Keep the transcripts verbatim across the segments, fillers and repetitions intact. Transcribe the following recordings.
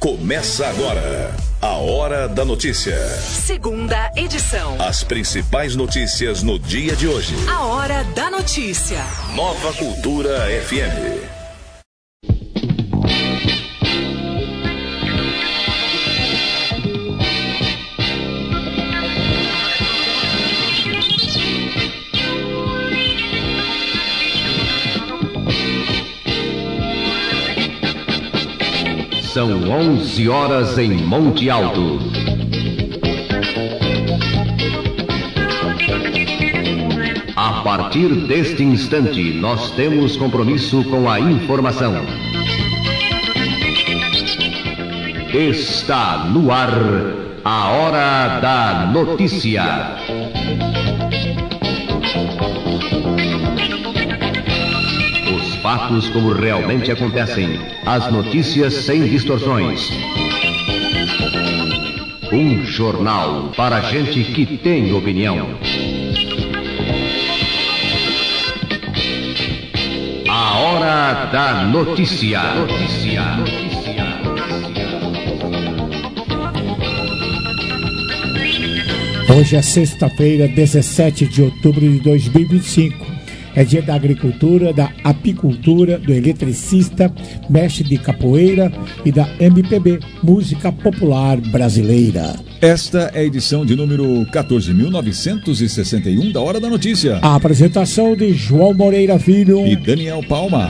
Começa agora a Hora da Notícia. Segunda edição. As principais notícias no dia de hoje. A Hora da Notícia. Nova Cultura F M. São onze horas em Monte Alto. A partir deste instante, nós temos compromisso com a informação. Está no ar a Hora da Notícia. Fatos como realmente acontecem. As notícias sem distorções. Um jornal para gente que tem opinião. A Hora da Notícia. Notícia. Hoje é sexta-feira, dezessete de outubro de dois mil e vinte e cinco. É dia da agricultura, da apicultura, do eletricista, mestre de capoeira e da M P B, música popular brasileira. Esta é a edição de número quatorze mil novecentos e sessenta e um da Hora da Notícia. A apresentação de João Moreira Filho e Daniel Palma.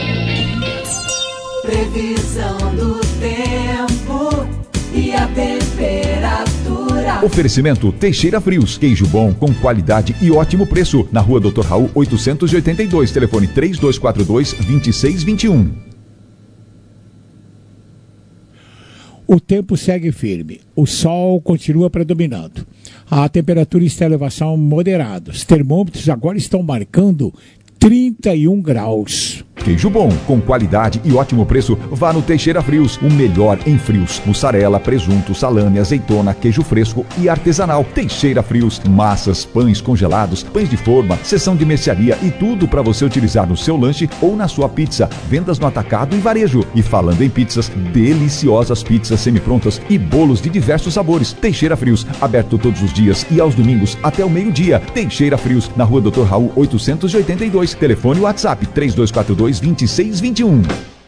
Previsão do tempo e a temperatura. Oferecimento Teixeira Frios, queijo bom com qualidade e ótimo preço. Na rua doutor Raul oitocentos e oitenta e dois, telefone três dois quatro dois, dois seis dois um. O tempo segue firme, o sol continua predominando. A temperatura está em elevação moderada. Os termômetros agora estão marcando trinta e um graus. Queijo bom, com qualidade e ótimo preço, vá no Teixeira Frios, o melhor em frios. Mussarela, presunto, salame, azeitona, queijo fresco e artesanal. Teixeira Frios, massas, pães congelados, pães de forma, seção de mercearia e tudo para você utilizar no seu lanche ou na sua pizza. Vendas no atacado e varejo. E falando em pizzas, deliciosas pizzas semi-prontas e bolos de diversos sabores. Teixeira Frios, aberto todos os dias e aos domingos até o meio-dia. Teixeira Frios, na rua doutor Raul oitocentos e oitenta e dois, telefone WhatsApp três dois quatro dois, dois seis dois um.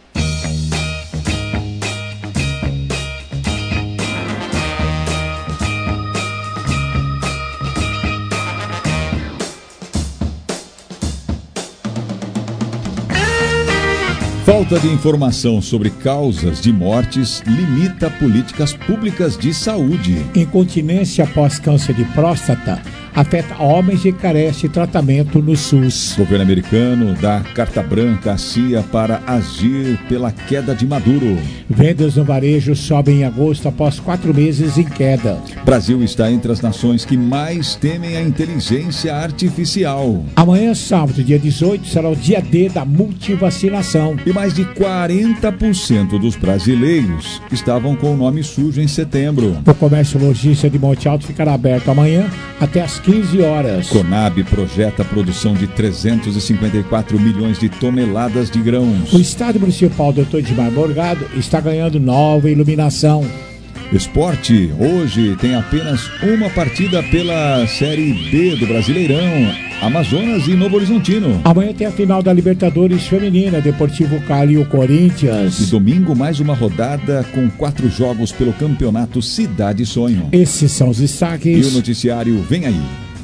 Falta de informação sobre causas de mortes limita políticas públicas de saúde. Incontinência após câncer de próstata afeta homens e carece de tratamento no SUS. O governo americano dá carta branca à C I A para agir pela queda de Maduro. Vendas no varejo sobem em agosto após quatro meses em queda. Brasil está entre as nações que mais temem a inteligência artificial. Amanhã, sábado, dia dezoito, será o dia D da multivacinação. E mais de quarenta por cento dos brasileiros estavam com o nome sujo em setembro. O comércio lojista de Monte Alto ficará aberto amanhã até às quinze horas. Conab projeta a produção de trezentos e cinquenta e quatro milhões de toneladas de grãos. O Estádio Municipal doutor Edmar Morgado está ganhando nova iluminação. Esporte, hoje tem apenas uma partida pela Série B do Brasileirão, Amazonas e Novo Horizontino. Amanhã tem a final da Libertadores Feminina, Deportivo Cali e o Corinthians. E domingo mais uma rodada com quatro jogos pelo Campeonato Cidade Sonho. Esses são os destaques. E o noticiário vem aí.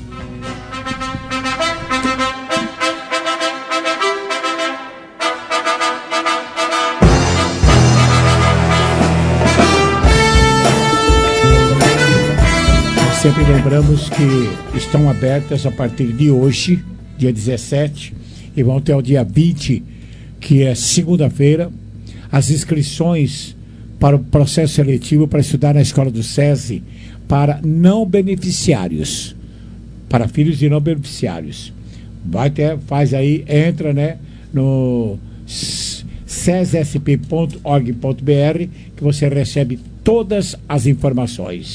Sempre lembramos que estão abertas a partir de hoje, dia dezessete, e vão até o dia vinte, que é segunda-feira, as inscrições para o processo seletivo para estudar na escola do SESI para não beneficiários, para filhos de não beneficiários. Vai ter, faz aí, entra, né, no sesesp ponto org ponto br que você recebe todas as informações.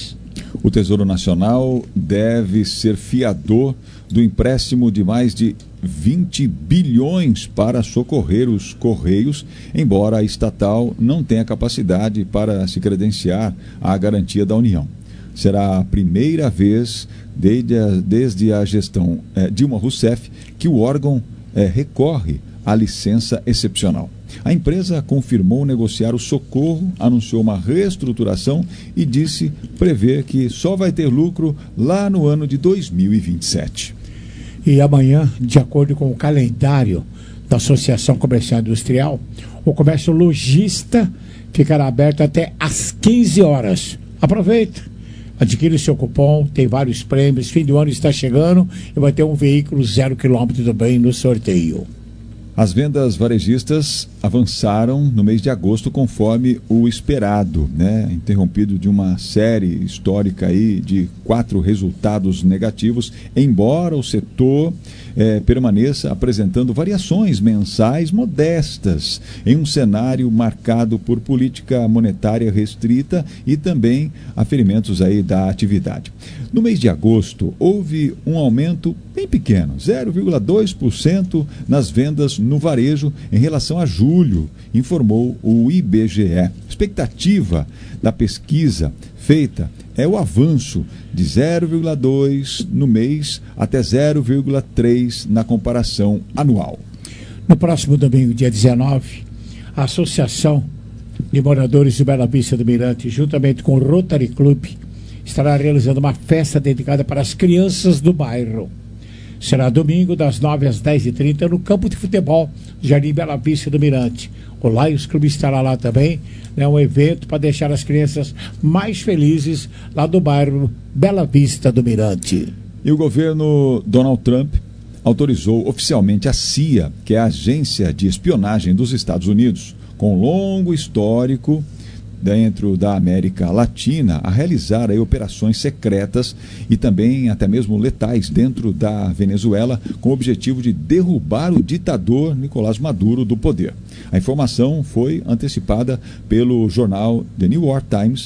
O Tesouro Nacional deve ser fiador do empréstimo de mais de vinte bilhões para socorrer os Correios, embora a estatal não tenha capacidade para se credenciar à garantia da União. Será a primeira vez desde a, desde a gestão eh, Dilma Rousseff que o órgão eh, recorre à licença excepcional. A empresa confirmou negociar o socorro, anunciou uma reestruturação e disse prever que só vai ter lucro lá no ano de dois mil e vinte e sete. E amanhã, de acordo com o calendário da Associação Comercial e Industrial, o comércio lojista ficará aberto até às quinze horas. Aproveita, adquire o seu cupom, tem vários prêmios, fim do ano está chegando e vai ter um veículo zero quilômetro também no sorteio. As vendas varejistas avançaram no mês de agosto conforme o esperado, né? Interrompido de uma série histórica aí de quatro resultados negativos, embora o setor eh, permaneça apresentando variações mensais modestas em um cenário marcado por política monetária restrita e também aferimentos aí da atividade. No mês de agosto, houve um aumento bem pequeno, zero vírgula dois por cento nas vendas no varejo em relação a julho, informou o I B G E. Expectativa da pesquisa feita é o avanço de zero vírgula dois por cento no mês até zero vírgula três por cento na comparação anual. No próximo domingo, dia dezenove, a Associação de Moradores de Bela Vista do Mirante, juntamente com o Rotary Club, estará realizando uma festa dedicada para as crianças do bairro. Será domingo, das nove às dez e trinta, no campo de futebol do Jardim Bela Vista do Mirante. O Lions Clube estará lá também, né, um evento para deixar as crianças mais felizes lá do bairro Bela Vista do Mirante. E o governo Donald Trump autorizou oficialmente a C I A, que é a Agência de Espionagem dos Estados Unidos, com longo histórico dentro da América Latina, a realizar aí operações secretas e também até mesmo letais dentro da Venezuela, com o objetivo de derrubar o ditador Nicolás Maduro do poder. A informação foi antecipada pelo jornal The New York Times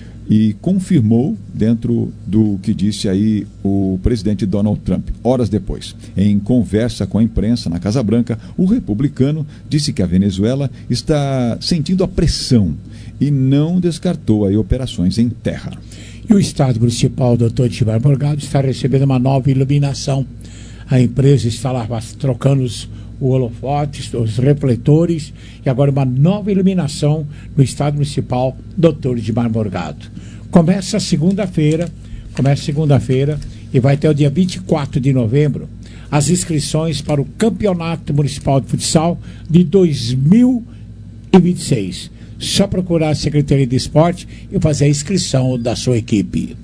e confirmou dentro do que disse aí o presidente Donald Trump, horas depois. Em conversa com a imprensa na Casa Branca, o republicano disse que a Venezuela está sentindo a pressão e não descartou aí operações em terra. E o Estado Municipal doutor Edmar Morgado está recebendo uma nova iluminação. A empresa está lá trocando os, os holofotes, os refletores, e agora uma nova iluminação no Estado Municipal doutor Edmar Morgado. Começa segunda-feira, começa segunda-feira e vai até o dia vinte e quatro de novembro as inscrições para o Campeonato Municipal de Futsal de dois mil e vinte e seis. Só procurar a Secretaria de Esporte e fazer a inscrição da sua equipe.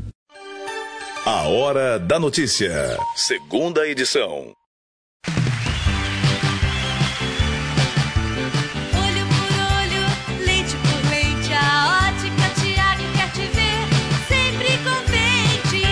A Hora da Notícia, segunda edição. Olho por olho, leite por leite, a Ótica Tiago quer te ver sempre contente.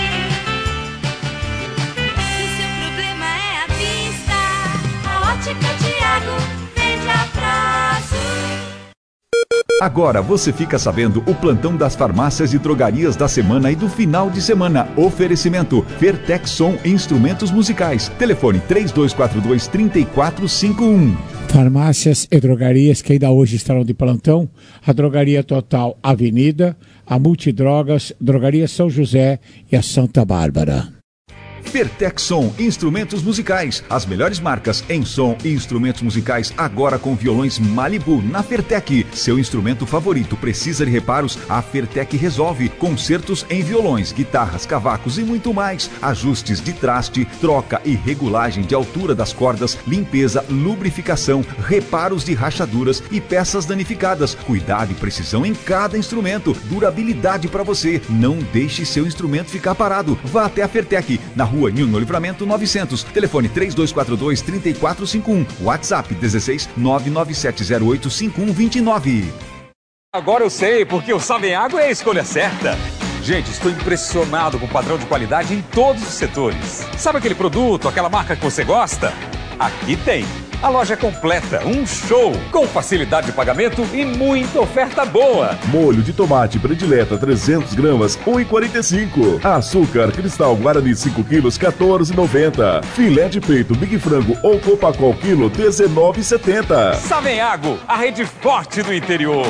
Se o seu problema é a vista, a Ótica Tiago vende a prazo. Agora você fica sabendo o plantão das farmácias e drogarias da semana e do final de semana. Oferecimento Fertexson Instrumentos Musicais. Telefone três dois quatro dois, três quatro cinco um. Farmácias e drogarias que ainda hoje estarão de plantão. A Drogaria Total Avenida, a Multidrogas, Drogaria São José e a Santa Bárbara. Fertexson Instrumentos Musicais, as melhores marcas em som e instrumentos musicais, agora com violões Malibu na Fertec. Seu instrumento favorito precisa de reparos? A Fertec resolve. Concertos em violões, guitarras, cavacos e muito mais. Ajustes de traste, troca e regulagem de altura das cordas, limpeza, lubrificação, reparos de rachaduras e peças danificadas. Cuidado e precisão em cada instrumento. Durabilidade para você. Não deixe seu instrumento ficar parado. Vá até a Fertec, na Rua Nilno Livramento novecentos, telefone três dois quatro dois, três quatro cinco um, WhatsApp dezesseis, nove nove sete zero oito, cinco um dois nove. Agora eu sei, porque o Sabem Água é a escolha certa. Gente, estou impressionado com o padrão de qualidade em todos os setores. Sabe aquele produto, aquela marca que você gosta? Aqui tem. A loja é completa, um show, com facilidade de pagamento e muita oferta boa. Molho de tomate predileta trezentos gramas, um real e quarenta e cinco centavos. Açúcar cristal Guarani cinco quilos, quatorze reais e noventa centavos. Filé de peito Big Frango ou Copacol quilo, dezenove reais e setenta centavos. Savenhago, a rede forte do interior.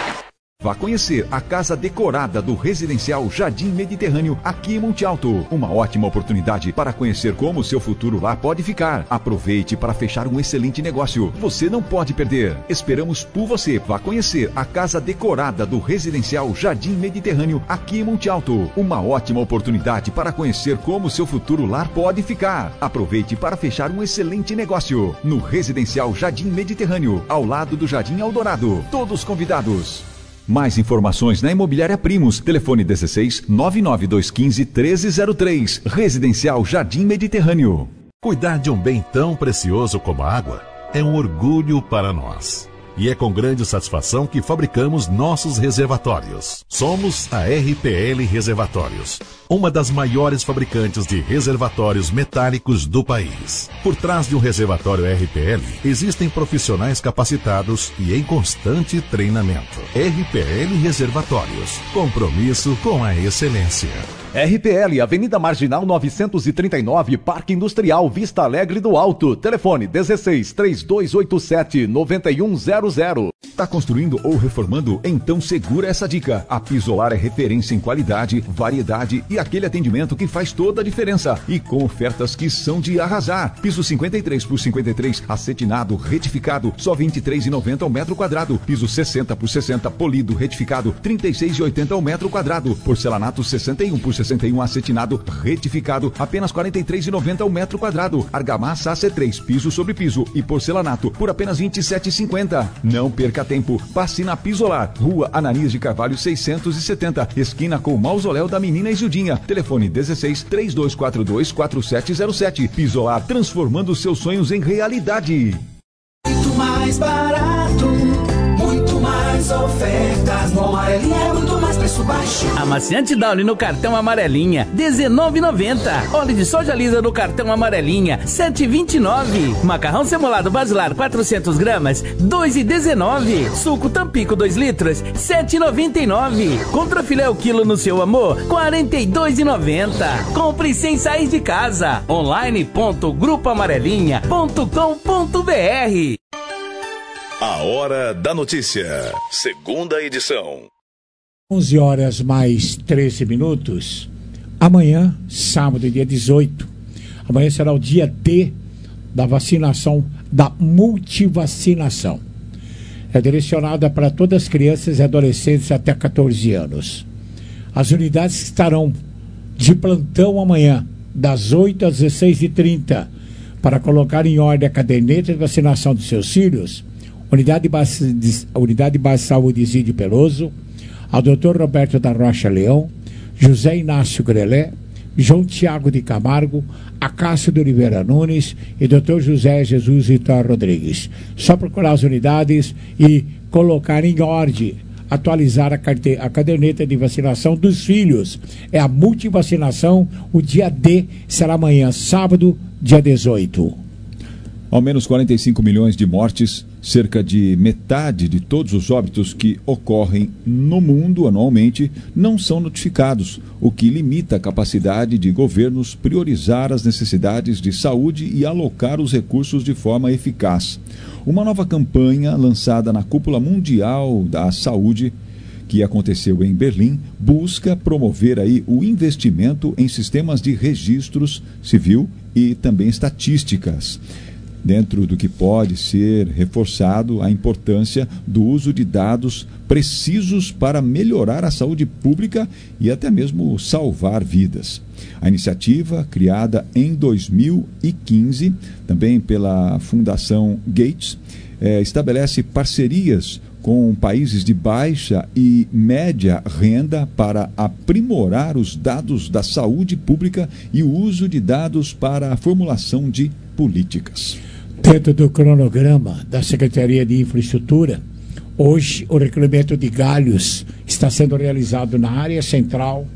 Vá conhecer a casa decorada do Residencial Jardim Mediterrâneo, aqui em Monte Alto. Uma ótima oportunidade para conhecer como o seu futuro lá pode ficar. Aproveite para fechar um excelente negócio. Você não pode perder. Esperamos por você. Vá conhecer a casa decorada do Residencial Jardim Mediterrâneo, aqui em Monte Alto. Uma ótima oportunidade para conhecer como o seu futuro lá pode ficar. Aproveite para fechar um excelente negócio. No Residencial Jardim Mediterrâneo, ao lado do Jardim Eldorado. Todos convidados. Mais informações na Imobiliária Primos. Telefone dezesseis, nove nove dois um cinco, treze zero três. Residencial Jardim Mediterrâneo. Cuidar de um bem tão precioso como a água é um orgulho para nós. E é com grande satisfação que fabricamos nossos reservatórios. Somos a R P L Reservatórios, uma das maiores fabricantes de reservatórios metálicos do país. Por trás de um reservatório R P L, existem profissionais capacitados e em constante treinamento. R P L Reservatórios, compromisso com a excelência. R P L, Avenida Marginal novecentos e trinta e nove, Parque Industrial, Vista Alegre do Alto. Telefone dezesseis, três dois oito sete, nove um zero zero. Tá construindo ou reformando? Então segura essa dica. A Pisolar é referência em qualidade, variedade e aquele atendimento que faz toda a diferença. E com ofertas que são de arrasar. Piso cinquenta e três por cinquenta e três, acetinado, retificado, só vinte e três reais e noventa centavos ao metro quadrado. Piso sessenta por sessenta, polido, retificado, trinta e seis reais e oitenta centavos ao metro quadrado. Porcelanato sessenta e um por sessenta e um, acetinado, retificado, apenas quarenta e três reais e noventa centavos ao metro quadrado. Argamassa A C três, piso sobre piso e porcelanato, por apenas vinte e sete reais e cinquenta centavos. Não perca tempo, passe na Pisolar, Rua Ananias de Carvalho seiscentos e setenta, esquina com o Mausoléu da Menina Isildinha. Telefone dezesseis, três dois quatro dois, quatro sete zero sete. Pisolar, transformando seus sonhos em realidade. Muito mais barato, muito mais ofertas. No Amarelinha é muito mais preço baixo. Amaciante Downy no cartão Amarelinha, dezenove reais e noventa centavos. Óleo de soja lisa no cartão Amarelinha, sete reais e vinte e nove centavos. Macarrão semolado basilar quatrocentas gramas, dois reais e dezenove centavos. Suco Tampico dois litros, sete reais e noventa e nove centavos. Contrafilé o quilo no seu amor, quarenta e dois reais e noventa centavos. Compre sem sair de casa. online ponto grupo amarelinha ponto com ponto br. A Hora da Notícia, segunda edição. onze horas mais treze minutos. Amanhã, sábado, dia dezoito. Amanhã será o dia D da vacinação, da multivacinação. É direcionada para todas as crianças e adolescentes até catorze anos. As unidades estarão de plantão amanhã, das oito às dezesseis e trinta, para colocar em ordem a caderneta de vacinação dos seus filhos. Unidade de Base, de, Unidade de Base de Saúde Zídio Peloso, ao doutor Roberto da Rocha Leão, José Inácio Grelé, João Tiago de Camargo, Acácio de Oliveira Nunes e doutor José Jesus Vitor Rodrigues. Só procurar as unidades e colocar em ordem, atualizar a, carte, a caderneta de vacinação dos filhos. É a multivacinação, o dia D será amanhã, sábado, dia dezoito. Ao menos quarenta e cinco milhões de mortes, cerca de metade de todos os óbitos que ocorrem no mundo anualmente não são notificados, o que limita a capacidade de governos priorizar as necessidades de saúde e alocar os recursos de forma eficaz. Uma nova campanha lançada na Cúpula Mundial da Saúde, que aconteceu em Berlim, busca promover aí o investimento em sistemas de registros civil e também estatísticas. Dentro do que pode ser reforçado a importância do uso de dados precisos para melhorar a saúde pública e até mesmo salvar vidas. A iniciativa, criada em dois mil e quinze, também pela Fundação Gates, é, estabelece parcerias com países de baixa e média renda para aprimorar os dados da saúde pública e o uso de dados para a formulação de políticas. Dentro do cronograma da Secretaria de Infraestrutura, hoje o recolhimento de galhos está sendo realizado na área central,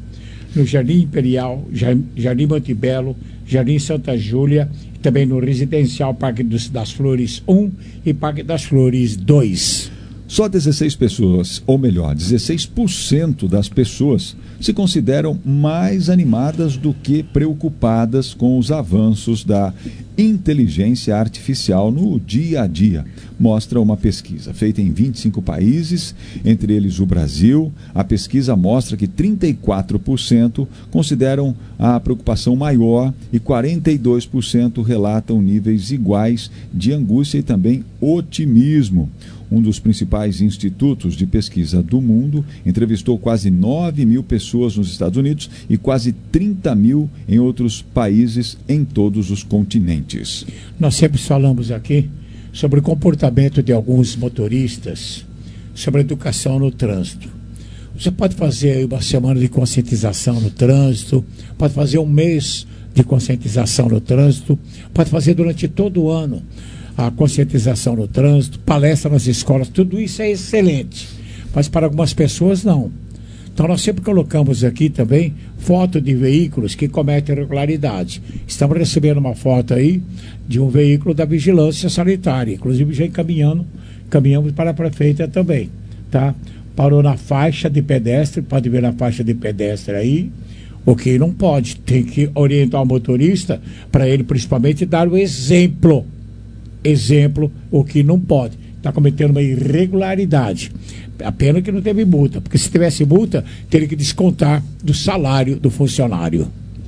no Jardim Imperial, Jardim Montebello, Jardim Santa Júlia, também no Residencial Parque dos, das Flores um e Parque das Flores dois. Só dezesseis pessoas, ou melhor, dezesseis por cento das pessoas se consideram mais animadas do que preocupadas com os avanços da inteligência artificial no dia a dia, mostra uma pesquisa feita em vinte e cinco países, entre eles o Brasil. A pesquisa mostra que trinta e quatro por cento consideram a preocupação maior e quarenta e dois por cento relatam níveis iguais de angústia e também otimismo. Um dos principais institutos de pesquisa do mundo entrevistou quase nove mil pessoas nos Estados Unidos e quase trinta mil em outros países em todos os continentes. Nós sempre falamos aqui sobre o comportamento de alguns motoristas, sobre a educação no trânsito. Você pode fazer uma semana de conscientização no trânsito, pode fazer um mês de conscientização no trânsito, pode fazer durante todo o ano a conscientização no trânsito, palestra nas escolas, tudo isso é excelente, mas para algumas pessoas não. Então nós sempre colocamos aqui também foto de veículos que cometem irregularidade. Estamos recebendo uma foto aí de um veículo da vigilância sanitária, inclusive já encaminhando, encaminhamos para a prefeita também, tá? Parou na faixa de pedestre, pode ver na faixa de pedestre aí, o que não pode, tem que orientar o motorista para ele principalmente dar o exemplo. Exemplo, o que não pode. Está cometendo uma irregularidade. A pena que não teve multa, porque se tivesse multa, teria que descontar do salário do funcionário.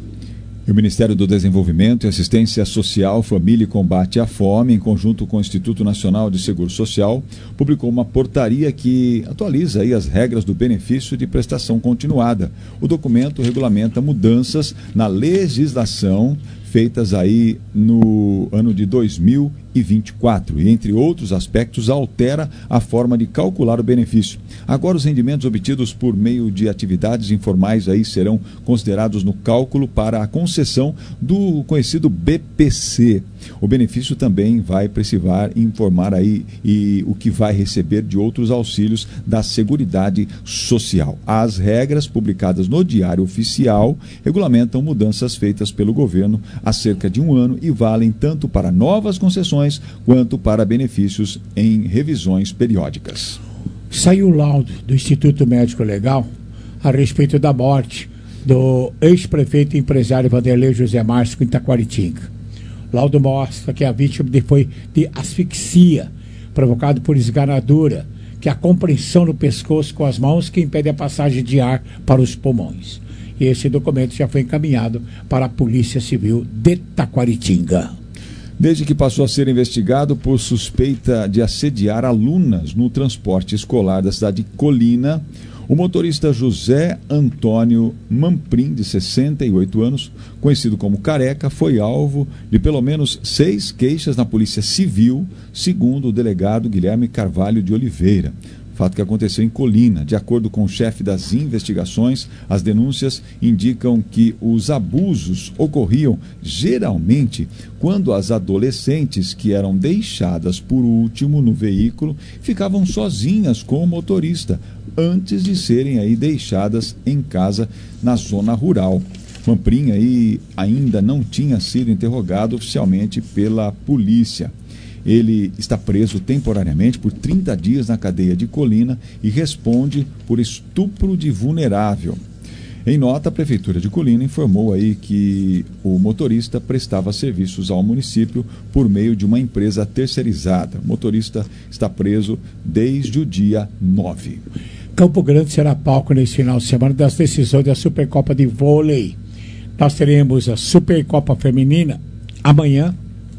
O Ministério do Desenvolvimento e Assistência Social, Família e Combate à Fome, em conjunto com o Instituto Nacional de Seguro Social, publicou uma portaria que atualiza aí as regras do benefício de prestação continuada. O documento regulamenta mudanças na legislação feitas aí no ano de dois mil e vinte e quatro e, entre outros aspectos, altera a forma de calcular o benefício. Agora, os rendimentos obtidos por meio de atividades informais aí serão considerados no cálculo para a concessão do conhecido B P C. O benefício também vai precisar informar aí e o que vai receber de outros auxílios da Seguridade Social. As regras publicadas no Diário Oficial regulamentam mudanças feitas pelo governo há cerca de um ano e valem tanto para novas concessões quanto para benefícios em revisões periódicas. Saiu o laudo do Instituto Médico Legal a respeito da morte do ex-prefeito e empresário Vanderlei José Márcio em Itaquaritinga. O laudo mostra que a vítima foi de asfixia provocada por esganadura, que é a compressão no pescoço com as mãos que impede a passagem de ar para os pulmões. E esse documento já foi encaminhado para a Polícia Civil de Itaquaritinga. Desde que passou a ser investigado por suspeita de assediar alunas no transporte escolar da cidade de Colina, o motorista José Antônio Mamprim, de sessenta e oito anos, conhecido como Careca, foi alvo de pelo menos seis queixas na Polícia Civil, segundo o delegado Guilherme Carvalho de Oliveira. Fato que aconteceu em Colina. De acordo com o chefe das investigações, as denúncias indicam que os abusos ocorriam geralmente quando as adolescentes que eram deixadas por último no veículo ficavam sozinhas com o motorista, antes de serem aí deixadas em casa na zona rural. Mamprim aí ainda não tinha sido interrogado oficialmente pela polícia. Ele está preso temporariamente por trinta dias na cadeia de Colina e responde por estupro de vulnerável. Em nota, a Prefeitura de Colina informou aí que o motorista prestava serviços ao município por meio de uma empresa terceirizada. O motorista está preso desde o dia nove. Campo Grande será palco nesse final de semana das decisões da Supercopa de Vôlei. Nós teremos a Supercopa Feminina amanhã,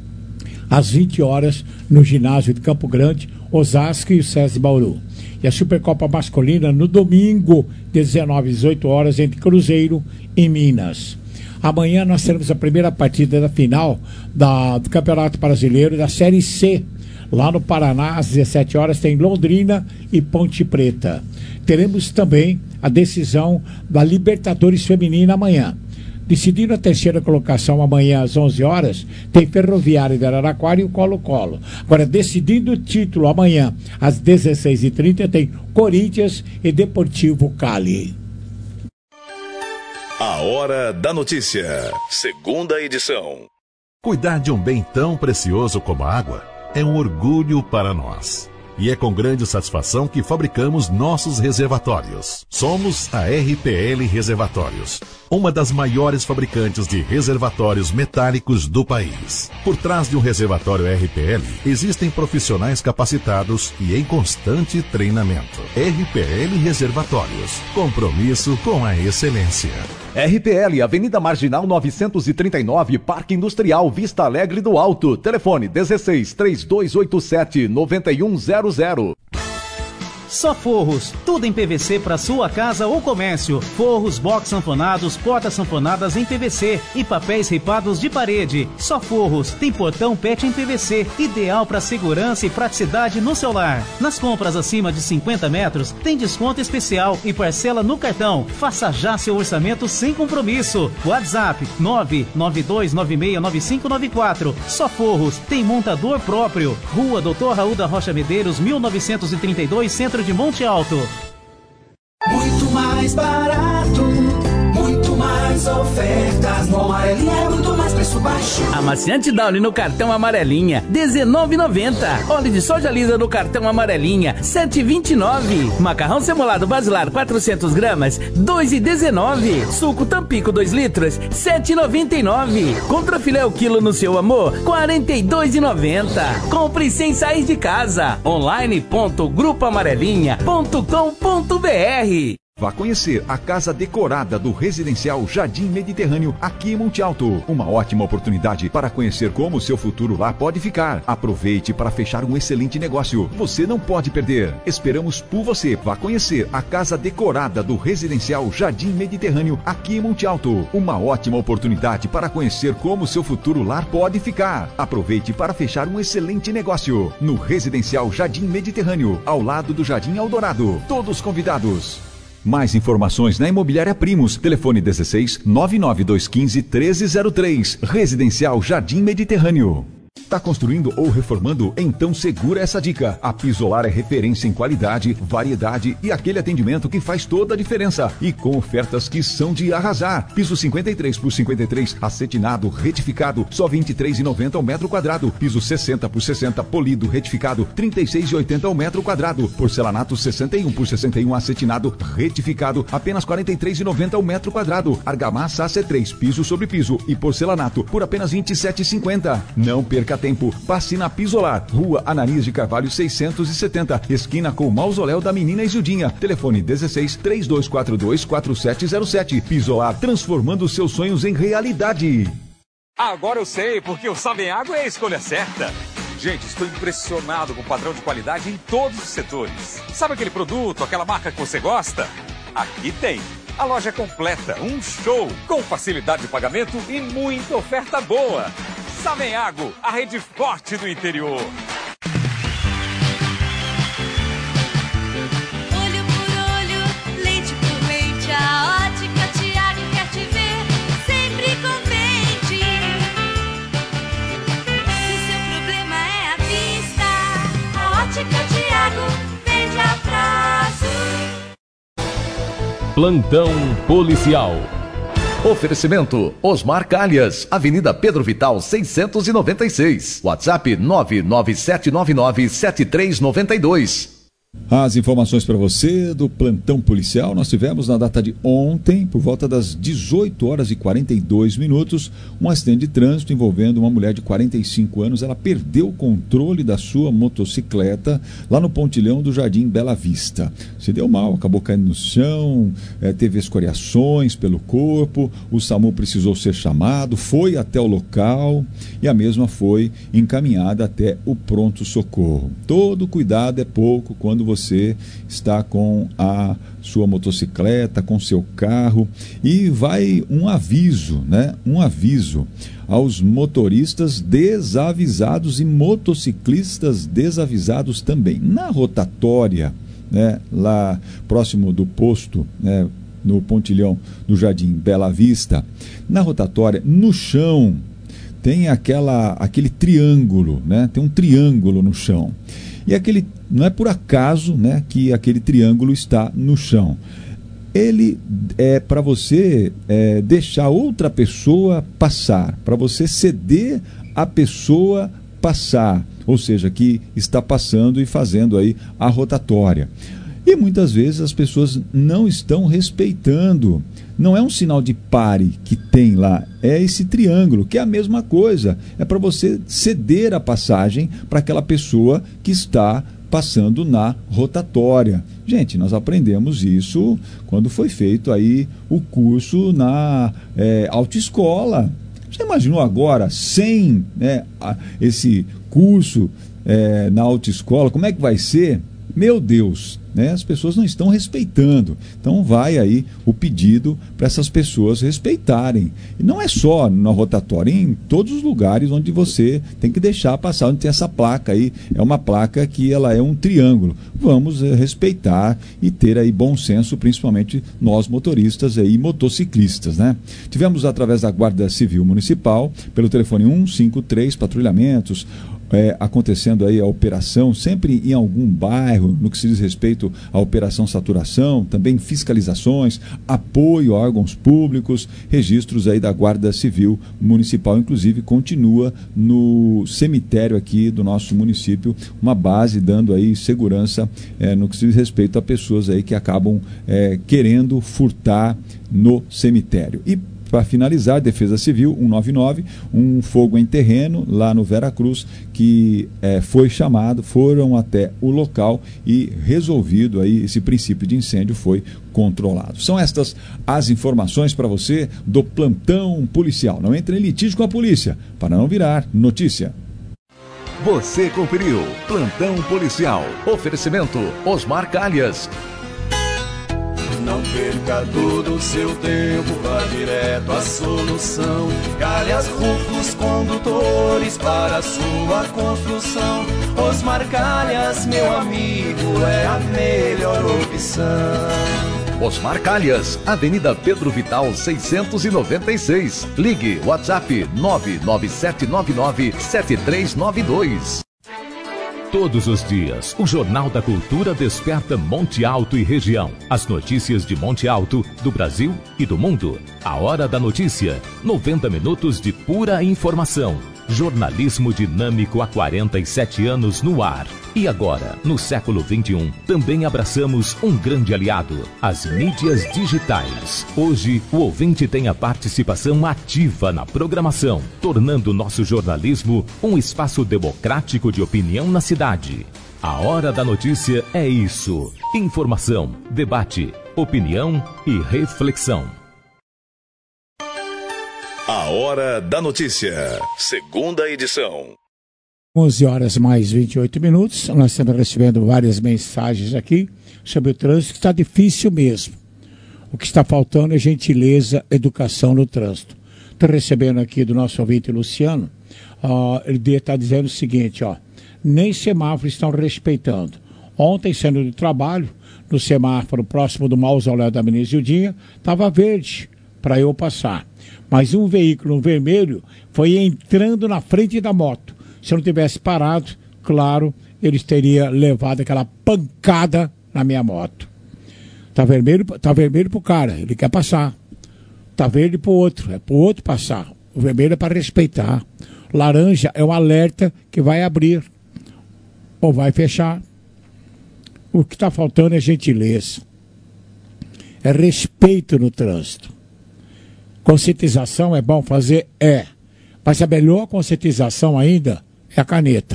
às vinte horas, no ginásio de Campo Grande, Osasco e o SESI Bauru. E a Supercopa Masculina no domingo, dezenove às dezoito horas, entre Cruzeiro e Minas. Amanhã nós teremos a primeira partida da final da, do Campeonato Brasileiro da Série C. Lá no Paraná, às dezessete horas, tem Londrina e Ponte Preta. Teremos também a decisão da Libertadores Feminina amanhã. Decidindo a terceira colocação amanhã às onze horas, tem Ferroviária de Araraquara e o Colo-Colo. Agora, decidindo o título amanhã às dezesseis e trinta, tem Corinthians e Deportivo Cali. Hora da Notícia. Segunda edição. Cuidar de um bem tão precioso como a água é um orgulho para nós. E é com grande satisfação que fabricamos nossos reservatórios. Somos a R P L Reservatórios, uma das maiores fabricantes de reservatórios metálicos do país. Por trás de um reservatório R P L, existem profissionais capacitados e em constante treinamento. R P L Reservatórios, compromisso com a excelência. R P L, Avenida Marginal novecentos e trinta e nove, Parque Industrial, Vista Alegre do Alto. Telefone dezesseis, três dois oito sete, nove um zero zero. Só Forros, tudo em P V C para sua casa ou comércio. Forros, box sanfonados, portas sanfonadas em P V C e papéis ripados de parede. Só Forros, tem portão pet em P V C, ideal para segurança e praticidade no seu lar. Nas compras acima de cinquenta metros, tem desconto especial e parcela no cartão. Faça já seu orçamento sem compromisso. WhatsApp nove nove dois nove seis nove cinco nove quatro. Só Forros, tem montador próprio. Rua Doutor Raul da Rocha Medeiros, mil novecentos e trinta e dois, Centro de Monte Alto. Muito mais barato, muito mais ofertas. No Amarelinha é muito mais preço baixo. Amaciante Downy no cartão Amarelinha, dezenove e noventa. Óleo de soja lisa no cartão Amarelinha, sete e vinte e nove. Macarrão semolado basilar quatrocentas gramas, dois e dezenove. Suco Tampico dois litros, sete e noventa e nove. Contrafilé o quilo no seu amor, quarenta e dois e noventa. Compre sem sair de casa. online ponto grupo amarelinha ponto com ponto br. Vá conhecer a casa decorada do Residencial Jardim Mediterrâneo aqui em Monte Alto. Uma ótima oportunidade para conhecer como o seu futuro lá pode ficar. Aproveite para fechar um excelente negócio. Você não pode perder. Esperamos por você. Vá conhecer a casa decorada do Residencial Jardim Mediterrâneo aqui em Monte Alto. Uma ótima oportunidade para conhecer como o seu futuro lar pode ficar. Aproveite para fechar um excelente negócio. No Residencial Jardim Mediterrâneo, ao lado do Jardim Eldorado. Todos convidados. Mais informações na Imobiliária Primos. Telefone dezesseis, nove nove dois um cinco, treze zero três. Residencial Jardim Mediterrâneo. Está construindo ou reformando? Então segura essa dica. A Pisolar é referência em qualidade, variedade e aquele atendimento que faz toda a diferença. E com ofertas que são de arrasar. Piso cinquenta e três por cinquenta e três, acetinado, retificado, só vinte e três reais e noventa centavos ao metro quadrado. Piso sessenta por sessenta, polido, retificado, trinta e seis reais e oitenta centavos ao metro quadrado. Porcelanato sessenta e um por sessenta e um, acetinado, retificado, apenas quarenta e três reais e noventa centavos ao metro quadrado. Argamassa A C três, piso sobre piso e porcelanato por apenas vinte e sete reais e cinquenta centavos. Não perca tempo, passe na Pisolar, Rua Ananias de Carvalho seiscentos e setenta, esquina com o Mausoléu da Menina Isildinha. Telefone dezesseis, três dois quatro dois, quatro sete zero sete. Pisolar, transformando seus sonhos em realidade. Agora eu sei porque o Savenago é a escolha certa. Gente, estou impressionado com o padrão de qualidade em todos os setores. Sabe aquele produto, aquela marca que você gosta? Aqui tem. A loja completa, um show, com facilidade de pagamento e muita oferta boa. Savenago, a rede forte do interior. Olho por olho, leite por leite, a Ótica Tiago quer te ver sempre contente. Se seu problema é a vista, a Ótica Tiago vende a prazo. Plantão Policial. Oferecimento Osmar Calhas, Avenida Pedro Vital seiscentos e noventa e seis. WhatsApp nove nove sete nove nove sete três nove dois. As informações para você do plantão policial nós tivemos na data de ontem, por volta das dezoito horas e quarenta e dois minutos, um acidente de trânsito envolvendo uma mulher de quarenta e cinco anos. Ela perdeu o controle da sua motocicleta lá no pontilhão do Jardim Bela Vista. Se deu mal, acabou caindo no chão, é, teve escoriações pelo corpo, o SAMU precisou ser chamado, foi até o local e a mesma foi encaminhada até o pronto-socorro. Todo cuidado é pouco quando você está com a sua motocicleta, com seu carro, e vai um aviso, né? Um aviso aos motoristas desavisados e motociclistas desavisados também. Na rotatória, né? Lá próximo do posto, né? No pontilhão do Jardim Bela Vista, na rotatória, no chão, tem aquela, aquele triângulo, né? Tem um triângulo no chão. E aquele, não é por acaso, né, que aquele triângulo está no chão. ele é para você é, deixar outra pessoa passar, para você ceder a pessoa passar, ou seja, que está passando e fazendo aí a rotatória. E muitas vezes as pessoas não estão respeitando. Não é um sinal de pare que tem lá, é esse triângulo, que é a mesma coisa. É para você ceder a passagem para aquela pessoa que está passando na rotatória. Gente, nós aprendemos isso quando foi feito aí o curso na é, autoescola. Você imaginou agora, sem né, esse curso é, na autoescola, como é que vai ser? Meu Deus, né? As pessoas não estão respeitando. Então vai aí o pedido para essas pessoas respeitarem. E não é só na rotatória, em todos os lugares onde você tem que deixar passar, onde tem essa placa aí. É uma placa que ela é um triângulo. Vamos é, respeitar e ter aí bom senso, principalmente nós motoristas e motociclistas, né? Tivemos através da Guarda Civil Municipal, pelo telefone um cinco três, patrulhamentos, É, acontecendo aí a operação, sempre em algum bairro, no que se diz respeito à operação saturação, também fiscalizações, apoio a órgãos públicos, registros aí da Guarda Civil Municipal, inclusive continua no cemitério aqui do nosso município, uma base dando aí segurança é, no que se diz respeito a pessoas aí que acabam é, querendo furtar no cemitério. E para finalizar, Defesa Civil cento e noventa e nove, um fogo em terreno lá no Veracruz, que é, foi chamado, foram até o local e resolvido aí, esse princípio de incêndio foi controlado. São estas as informações para você do plantão policial. Não entre em litígio com a polícia, para não virar notícia. Você conferiu Plantão Policial. Oferecimento Osmar Calhas. Não perca todo o seu tempo, vá direto à solução. Calhas Rufos Condutores para a sua construção. Osmar Calhas, meu amigo, é a melhor opção. Osmar Calhas, Avenida Pedro Vital seiscentos e noventa e seis. Ligue WhatsApp nove nove sete nove nove sete três nove dois. Todos os dias, o Jornal da Cultura desperta Monte Alto e região. As notícias de Monte Alto, do Brasil e do mundo. A Hora da Notícia. noventa minutos de pura informação. Jornalismo dinâmico há quarenta e sete anos no ar. E agora, no século vinte e um, também abraçamos um grande aliado, as mídias digitais. Hoje, o ouvinte tem a participação ativa na programação, tornando nosso jornalismo um espaço democrático de opinião na cidade. A Hora da Notícia é isso. Informação, debate, opinião e reflexão. A Hora da Notícia, segunda edição. onze horas mais vinte e oito minutos, nós estamos recebendo várias mensagens aqui sobre o trânsito, que está difícil mesmo. O que está faltando é gentileza, educação no trânsito. Estou recebendo aqui do nosso ouvinte Luciano, uh, ele está dizendo o seguinte, ó, nem semáforo estão respeitando. Ontem, saindo do trabalho, no semáforo próximo do mausoléu da Menina Gildinha, estava verde para eu passar. Mas um veículo vermelho foi entrando na frente da moto. Se eu não tivesse parado, claro, eles teriam levado aquela pancada na minha moto. Tá vermelho, tá vermelho pro cara, ele quer passar. Tá verde pro outro, é pro outro passar. O vermelho é para respeitar. Laranja é um alerta que vai abrir ou vai fechar. O que está faltando é gentileza. É respeito no trânsito. Conscientização é bom fazer? É. Mas a melhor conscientização ainda é a caneta.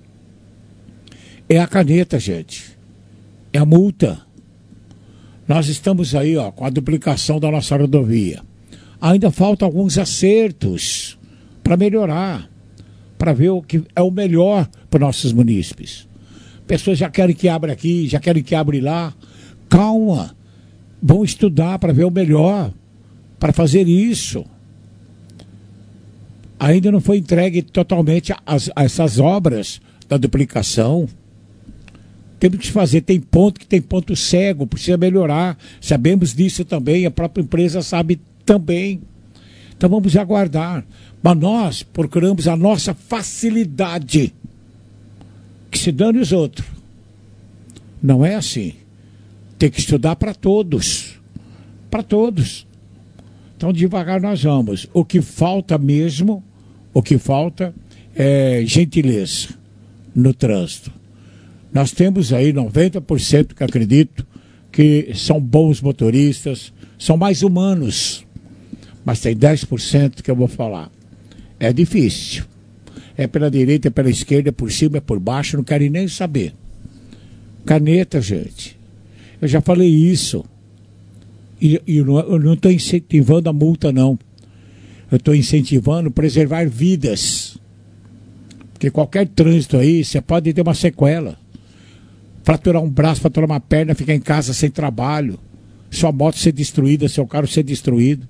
É a caneta, gente. É a multa. Nós estamos aí, ó, com a duplicação da nossa rodovia. Ainda faltam alguns acertos para melhorar, para ver o que é o melhor para nossos munícipes. Pessoas já querem que abra aqui, já querem que abra lá. Calma. Vão estudar para ver o melhor, para fazer isso. Ainda não foi entregue totalmente as, essas obras da duplicação. Temos que fazer, tem ponto que tem ponto cego, precisa melhorar. Sabemos disso também, a própria empresa sabe também. Então vamos aguardar. Mas nós procuramos a nossa facilidade. Que se dane os outros. Não é assim. Tem que estudar para todos. para todos. Então, devagar nós vamos. O que falta mesmo, o que falta é gentileza no trânsito. Nós temos aí noventa por cento que acredito que são bons motoristas, são mais humanos. Mas tem dez por cento que eu vou falar. É difícil. É pela direita, é pela esquerda, é por cima, é por baixo, não querem nem saber. Caneta, gente. Eu já falei isso. E, e eu não estou incentivando a multa, não. Eu estou incentivando preservar vidas. Porque qualquer trânsito aí, você pode ter uma sequela. Fraturar um braço, fraturar uma perna, ficar em casa sem trabalho. Sua moto ser destruída, seu carro ser destruído.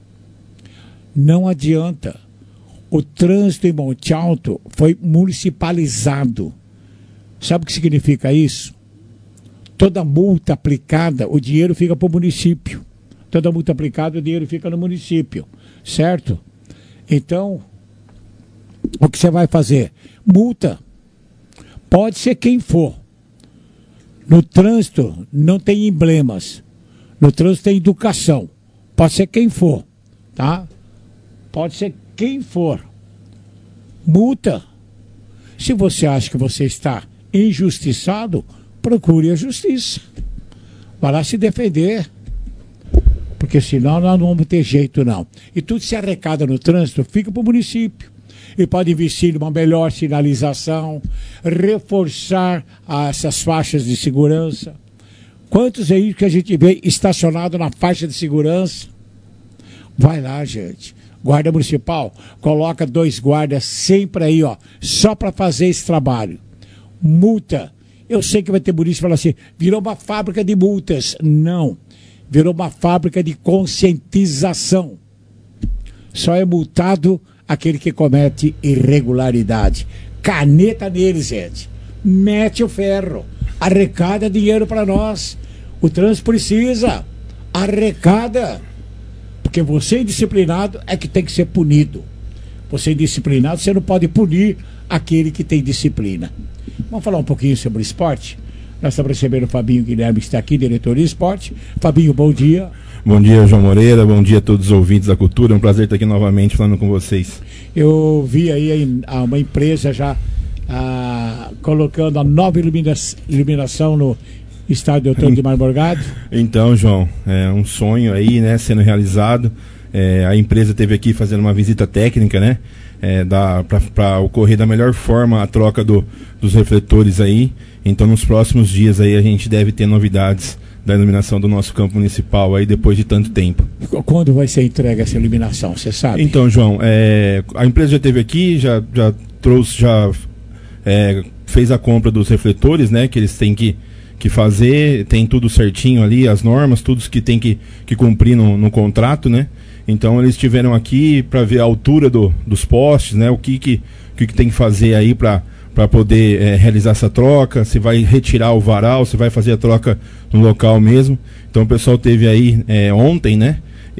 Não adianta. O trânsito em Monte Alto foi municipalizado. Sabe o que significa isso? Toda multa aplicada, o dinheiro fica para o município. Toda multa aplicada, o dinheiro fica no município. Certo? Então, o que você vai fazer? Multa. Pode ser quem for. No trânsito não tem emblemas. No trânsito tem educação. Pode ser quem for. Tá? Pode ser quem for. Multa. Se você acha que você está injustiçado, procure a justiça. Vai lá se defender. Porque senão nós não vamos ter jeito, não. E tudo se arrecada no trânsito, fica para o município. E pode investir numa melhor sinalização, reforçar ah, essas faixas de segurança. Quantos aí que a gente vê estacionado na faixa de segurança? Vai lá, gente. Guarda Municipal, coloca dois guardas sempre aí, ó, só para fazer esse trabalho. Multa. Eu sei que vai ter município que fala assim, virou uma fábrica de multas. Não. Virou uma fábrica de conscientização. Só é multado aquele que comete irregularidade. Caneta nele, gente. Mete o ferro. Arrecada dinheiro para nós. O trânsito precisa. Arrecada. Porque você indisciplinado é que tem que ser punido. Você indisciplinado, você não pode punir aquele que tem disciplina. Vamos falar um pouquinho sobre o esporte? Nós estamos recebendo o Fabinho Guilherme, que está aqui, diretor de esporte. Fabinho, bom dia. Bom dia, João Moreira. Bom dia a todos os ouvintes da cultura. É um prazer estar aqui novamente falando com vocês. Eu vi aí uma empresa já ah, colocando a nova ilumina iluminação no estádio Doutor Dimar Morgado. Então, João, é um sonho aí, né, sendo realizado. É, a empresa esteve aqui fazendo uma visita técnica, né, é, para ocorrer da melhor forma a troca do, dos refletores aí. Então, nos próximos dias aí a gente deve ter novidades da iluminação do nosso campo municipal aí depois de tanto tempo. Quando vai ser entregue essa iluminação, você sabe? Então, João, é, a empresa já esteve aqui, já, já trouxe, já é, fez a compra dos refletores, né, que eles têm que, que fazer, tem tudo certinho ali, as normas, tudo que tem que, que cumprir no, no contrato, né? Então eles estiveram aqui para ver a altura do, dos postes, né, o que, que, que, que tem que fazer aí para para poder é, realizar essa troca, se vai retirar o varal, se vai fazer a troca no local mesmo. Então o pessoal teve aí é, ontem, né?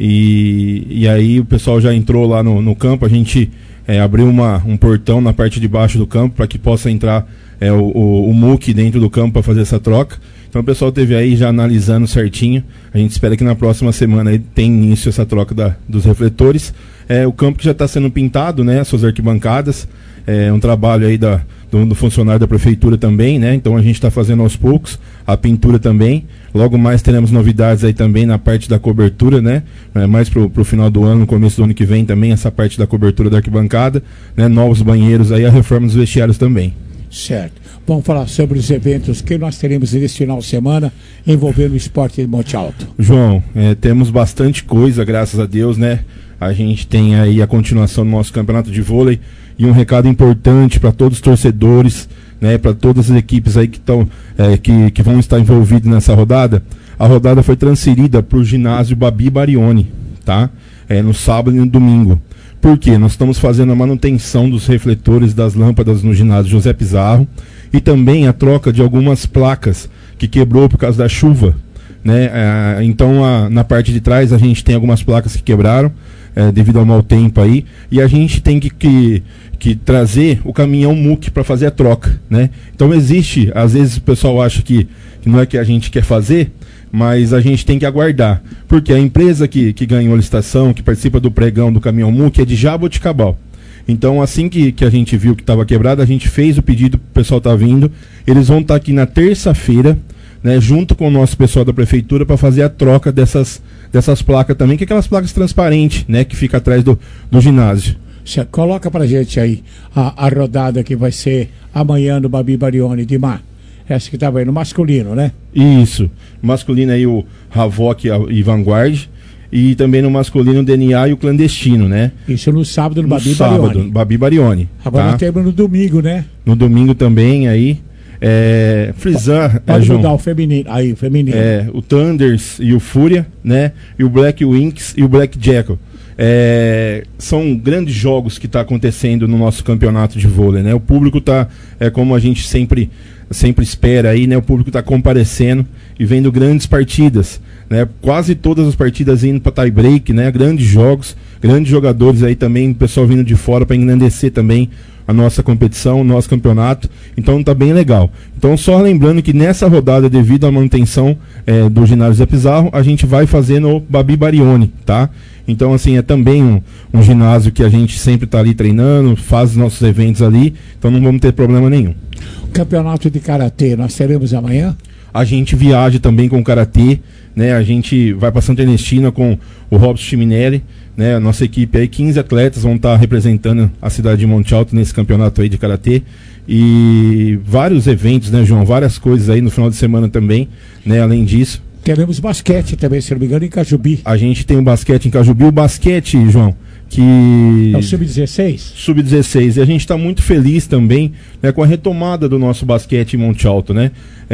E, e aí o pessoal já entrou lá no, no campo, a gente é, abriu uma, um portão na parte de baixo do campo para que possa entrar é, o, o, o M U C dentro do campo para fazer essa troca. Então o pessoal teve aí já analisando certinho. A gente espera que na próxima semana aí tenha início essa troca da, dos refletores. É, o campo que já está sendo pintado, né? As suas arquibancadas. É um trabalho aí da, do, do funcionário da prefeitura também, né? Então a gente está fazendo aos poucos a pintura também. Logo mais teremos novidades aí também na parte da cobertura, né? É, mais pro, pro final do ano, no começo do ano que vem também, essa parte da cobertura da arquibancada, né? Novos banheiros aí, a reforma dos vestiários também. Certo. Vamos falar sobre os eventos que nós teremos nesse final de semana envolvendo o esporte de Monte Alto. João, é, temos bastante coisa, graças a Deus, né? A gente tem aí a continuação do nosso campeonato de vôlei e um recado importante para todos os torcedores, né? Para todas as equipes aí que, tão, é, que, que vão estar envolvidas nessa rodada. A rodada foi transferida para o ginásio Babi Barioni, tá? É, no sábado e no domingo. Por quê? Nós estamos fazendo a manutenção dos refletores das lâmpadas no ginásio José Pizarro e também a troca de algumas placas que quebrou por causa da chuva, né? É, então a, na parte de trás a gente tem algumas placas que quebraram é, devido ao mau tempo aí, e a gente tem que, que, que trazer o caminhão M U C para fazer a troca, né? Então existe, às vezes o pessoal acha que, que não é que a gente quer fazer, mas a gente tem que aguardar, porque a empresa que, que ganhou a licitação, que participa do pregão do Caminhão M U, que é de Jaboticabal. Então, assim que, que a gente viu que estava quebrado, a gente fez o pedido, o pessoal está vindo. Eles vão estar tá aqui na terça-feira, né, junto com o nosso pessoal da prefeitura, para fazer a troca dessas, dessas placas também, que é aquelas placas transparentes, né, que fica atrás do, do ginásio. Você coloca pra gente aí a, a rodada que vai ser amanhã no Babi Barioni de Mar. Essa que estava aí no masculino, né? Isso. Masculino aí o Havok e Vanguard. E também no masculino o D N A e o Clandestino, né? Isso no sábado no, no Babi sábado, Barioni. Babi Barioni. Agora tá? temos no domingo, né? No domingo também aí. É, frisar, pode é, João, mudar o feminino. Aí, o feminino. É, o Thunders e o Fúria, né? E o Black Wings e o Black Jackal. É, são grandes jogos que está acontecendo no nosso campeonato de vôlei, né? O público está, é como a gente sempre, sempre espera aí, né? O público está comparecendo e vendo grandes partidas, né? Quase todas as partidas indo para tie break, né? Grandes jogos, grandes jogadores aí também, pessoal vindo de fora para engrandecer também a nossa competição, o nosso campeonato, então tá bem legal. Então só lembrando que nessa rodada, devido à manutenção é, do ginásio Zé Pizarro, a gente vai fazer no Babi Barioni, tá? Então assim, é também um, um ginásio que a gente sempre tá ali treinando, faz os nossos eventos ali, então não vamos ter problema nenhum. O campeonato de karatê nós teremos amanhã? A gente viaja também com o karatê, né? A gente vai para Santa Ernestina com o Robson Chiminelli, né? A nossa equipe aí, quinze atletas vão estar representando a cidade de Monte Alto nesse campeonato aí de karatê. E vários eventos, né, João? Várias coisas aí no final de semana também, né? Além disso. Teremos basquete também, se não me engano, em Cajubi. A gente tem um basquete em Cajubi. O basquete, João, que... É o sub dezesseis? sub dezesseis. E a gente está muito feliz também, né, com a retomada do nosso basquete em Monte Alto, né?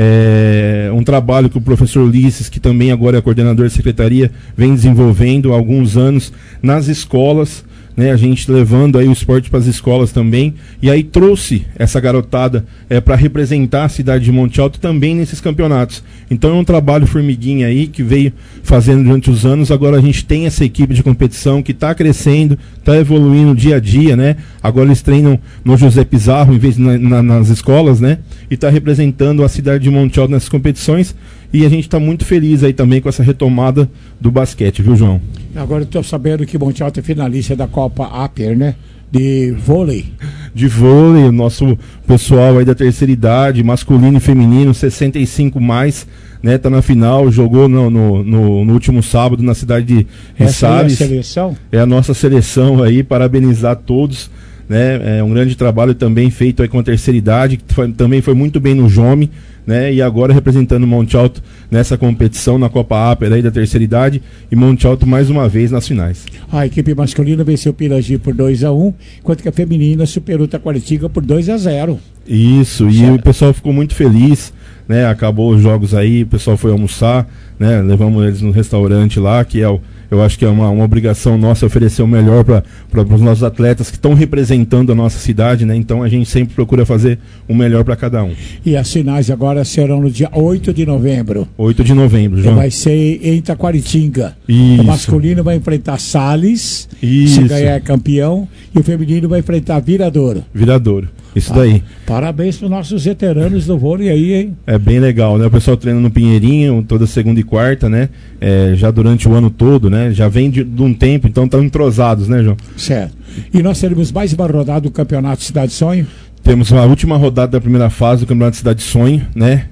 É um trabalho que o professor Ulisses, que também agora é coordenador de secretaria, vem desenvolvendo há alguns anos nas escolas, né, a gente levando aí o esporte para as escolas também, e aí trouxe essa garotada é, para representar a cidade de Monte Alto também nesses campeonatos. Então é um trabalho formiguinha aí que veio fazendo durante os anos. Agora a gente tem essa equipe de competição que está crescendo, está evoluindo dia a dia, né? Agora eles treinam no José Pizarro em vez de na, na, nas escolas, né? E está representando a cidade de Monte Alto nessas competições. E a gente está muito feliz aí também com essa retomada do basquete, viu, João? Agora eu estou sabendo que Monte Alto é finalista da Copa Aper, né? De vôlei. De vôlei, o nosso pessoal aí da terceira idade, masculino e feminino, sessenta e cinco mais, né? Tá na final, jogou no, no, no, no último sábado na cidade de, de Salles. É a seleção? É a nossa seleção aí, parabenizar todos. Né? É um grande trabalho também feito aí com a terceira idade, que foi, também foi muito bem no Jome, né? E agora representando Monte Alto nessa competição na Copa Aper aí da terceira idade, e Monte Alto mais uma vez nas finais. A equipe masculina venceu o Piragi por dois a um, enquanto que a feminina superou o Taquaritinga por dois a zero. Isso, e certo. O pessoal ficou muito feliz, né? Acabou os jogos aí, o pessoal foi almoçar, né? Levamos eles no restaurante lá, que é o eu acho que é uma, uma obrigação nossa oferecer o melhor para os nossos atletas que estão representando a nossa cidade, né? Então a gente sempre procura fazer o melhor para cada um. E as finais agora serão no dia oito de novembro. oito de novembro, João. Vai ser em Taquaritinga. Isso. O masculino vai enfrentar Salles, Isso. se ganhar é campeão, e o feminino vai enfrentar Viradouro. Viradouro. Isso ah, daí. Parabéns para os nossos veteranos do vôlei aí, hein? É bem legal, né? O pessoal treina no Pinheirinho toda segunda e quarta, né? É, já durante o ano todo, né? Já vem de, de um tempo, então estão entrosados, né, João? Certo. E nós teremos mais uma rodada do Campeonato Cidade Sonho? Temos a última rodada da primeira fase do Campeonato Cidade Sonho, né?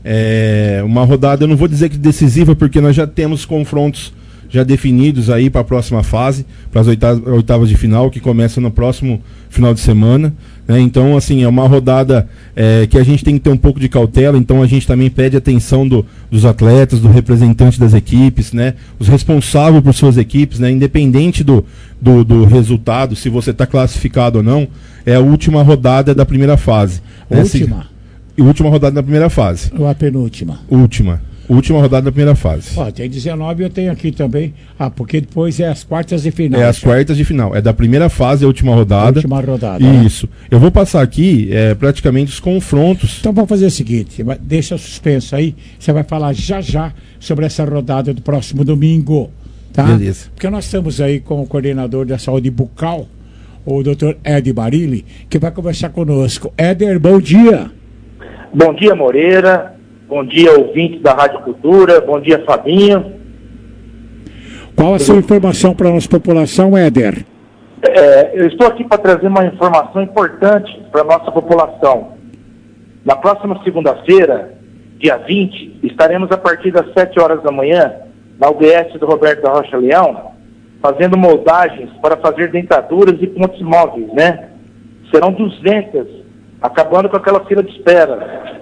É uma rodada, eu não vou dizer que decisiva, porque nós já temos confrontos já definidos aí para a próxima fase, para as oitavas, oitavas de final, que começa no próximo final de semana, né? Então, assim, é uma rodada é, que a gente tem que ter um pouco de cautela, então a gente também pede atenção do, dos atletas, do representante das equipes, né? Os responsáveis por suas equipes, né? Independente do, do, do resultado, se você está classificado ou não, é a última rodada da primeira fase. Última? Né? Se, última rodada da primeira fase. Ou a penúltima? Última. Última rodada da primeira fase. Ó, tem dezenove, eu tenho aqui também. Ah, porque depois é as quartas de final. É as quartas de final. É da primeira fase, a última rodada. A última rodada. Isso. Né? Eu vou passar aqui é, praticamente os confrontos. Então vamos fazer o seguinte: deixa o suspenso aí. Você vai falar já já sobre essa rodada do próximo domingo. Tá? Beleza. Porque nós estamos aí com o coordenador da saúde bucal, o doutor Éder Barilli, que vai conversar conosco. Éder, bom dia. Bom dia, Moreira. bom dia, ouvintes da Rádio Cultura, bom dia, Fabinho. Qual a sua informação para a nossa população, Éder? É, eu estou aqui para trazer uma informação importante para a nossa população. Na próxima segunda-feira, dia vinte, estaremos a partir das sete horas da manhã, na U B S do Roberto da Rocha Leão, fazendo moldagens para fazer dentaduras e pontos móveis, né? Serão duzentas, acabando com aquela fila de espera.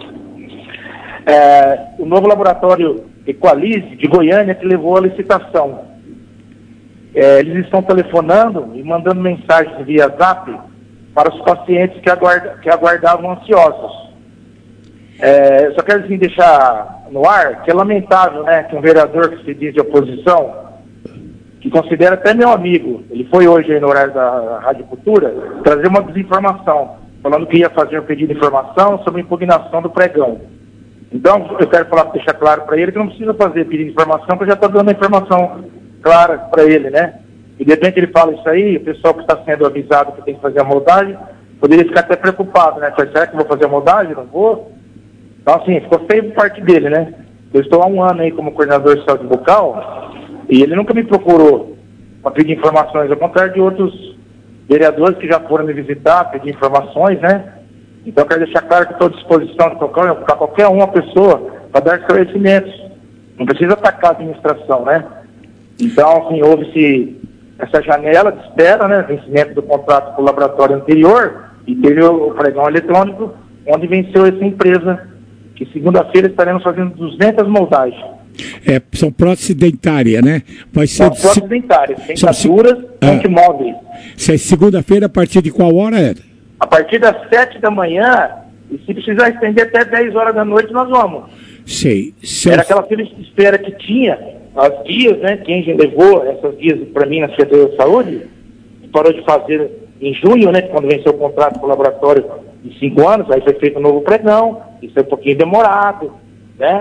É, o novo laboratório Equalize de Goiânia que levou a licitação. É, eles estão telefonando e mandando mensagens via Zap para os pacientes que, aguarda, que aguardavam ansiosos. É, só quero assim, deixar no ar que é lamentável, né, que um vereador que se diz de oposição, que considera até meu amigo, ele foi hoje aí no horário da Rádio Cultura, trazer uma desinformação, falando que ia fazer um pedido de informação sobre a impugnação do pregão. Então, eu quero falar, deixar claro para ele que não precisa fazer pedido de informação, porque já está dando a informação clara para ele, né? E de repente ele fala isso aí, o pessoal que está sendo avisado que tem que fazer a moldagem, poderia ficar até preocupado, né? Será que eu vou fazer a moldagem? Não vou? Então, assim, ficou feio por parte dele, né? Eu estou há um ano aí como coordenador de saúde bucal e ele nunca me procurou para pedir informações, ao contrário de outros vereadores que já foram me visitar, pedir informações, né? Então, eu quero deixar claro que estou à disposição de qualquer, para qualquer uma pessoa para dar esclarecimentos. Não precisa atacar a administração, né? Então, assim, houve-se essa janela de espera, né? Vencimento do contrato com o laboratório anterior e teve o, o pregão eletrônico, onde venceu essa empresa, que segunda-feira estaremos fazendo duzentas moldagens. É, são próteses dentárias, né? Vai ser são próteses dentárias, dentaduras, antimóveis. Se é segunda-feira, a partir de qual hora é? A partir das sete da manhã, e se precisar estender até dez horas da noite, nós vamos. Sei. Se Era aquela fila de espera que tinha, as guias, né? Quem já levou essas guias para mim na Secretaria de Saúde, parou de fazer em junho, né? Quando venceu o contrato com o laboratório de cinco anos, aí foi feito um novo pregão, isso é um pouquinho demorado, né?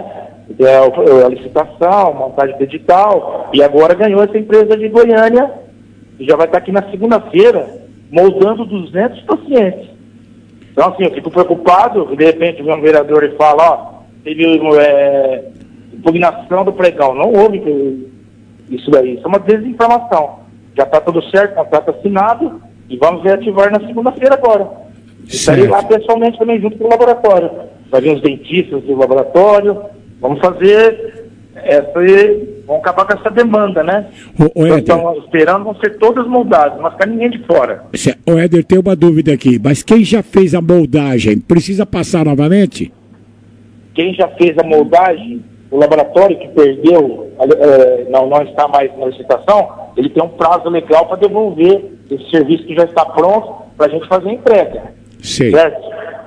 A, a licitação, montagem de edital, e agora ganhou essa empresa de Goiânia, que já vai estar aqui na segunda-feira, moldando duzentos pacientes. Então, assim, eu fico preocupado, de repente vem um vereador e fala, ó, teve é, impugnação do pregão. Não houve isso daí, isso é uma desinformação. Já está tudo certo, contrato assinado, e vamos reativar na segunda-feira agora. Estarei lá pessoalmente também junto com o laboratório. Vai vir os dentistas do laboratório, vamos fazer essa, vamos acabar com essa demanda, né? O, o Éder, estamos esperando, vão ser todas moldadas, não vai ficar ninguém de fora. O Éder, tem uma dúvida aqui, mas quem já fez a moldagem, precisa passar novamente? Quem já fez a moldagem, o laboratório que perdeu, é, não, não está mais na licitação, ele tem um prazo legal para devolver esse serviço que já está pronto para a gente fazer a entrega. Sim. Certo?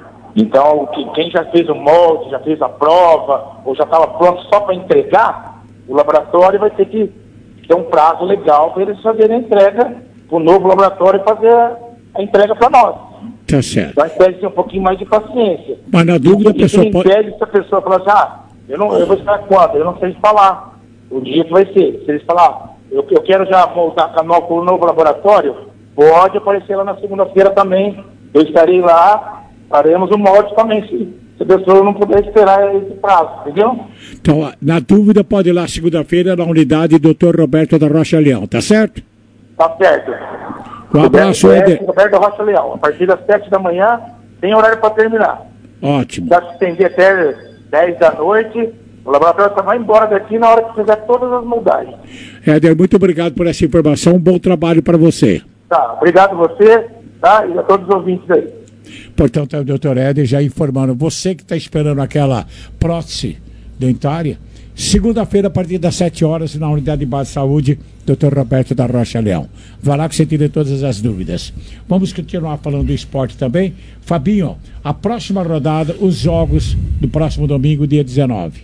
Então, quem já fez o molde, já fez a prova, ou já estava pronto só para entregar, o laboratório vai ter que ter um prazo legal para eles fazerem a entrega, para o novo laboratório fazer a, a entrega para nós. Tá certo. Então, impede um pouquinho mais de paciência. Mas na dúvida, a pessoa pode... impede se a pessoa falar assim, ah, eu, não, eu vou esperar quando? Eu não sei falar. O dia que vai ser. Se eles falar, eu, eu quero já voltar canal com o novo laboratório, pode aparecer lá na segunda-feira também. Eu estarei lá, faremos o molde também, se, se a pessoa não puder esperar esse prazo, entendeu? Então, na dúvida, pode ir lá segunda-feira na unidade doutor Roberto da Rocha Leão, tá certo? Tá certo. Um abraço, Éder. Roberto da Rocha Leão, a partir das sete da manhã, tem horário para terminar. Ótimo. Já se estender até dez da noite, o laboratório só vai embora daqui na hora que fizer todas as moldagens. Éder, muito obrigado por essa informação, um bom trabalho para você. Tá, obrigado a você, tá? E a todos os ouvintes aí. Portanto, é o doutor Éder já informando, você que está esperando aquela prótese dentária, segunda-feira, a partir das sete horas, na unidade de base de saúde, doutor Roberto da Rocha Leão. Vai lá que você tira todas as dúvidas. Vamos continuar falando do esporte também. Fabinho, a próxima rodada, os jogos do próximo domingo, dia dezenove.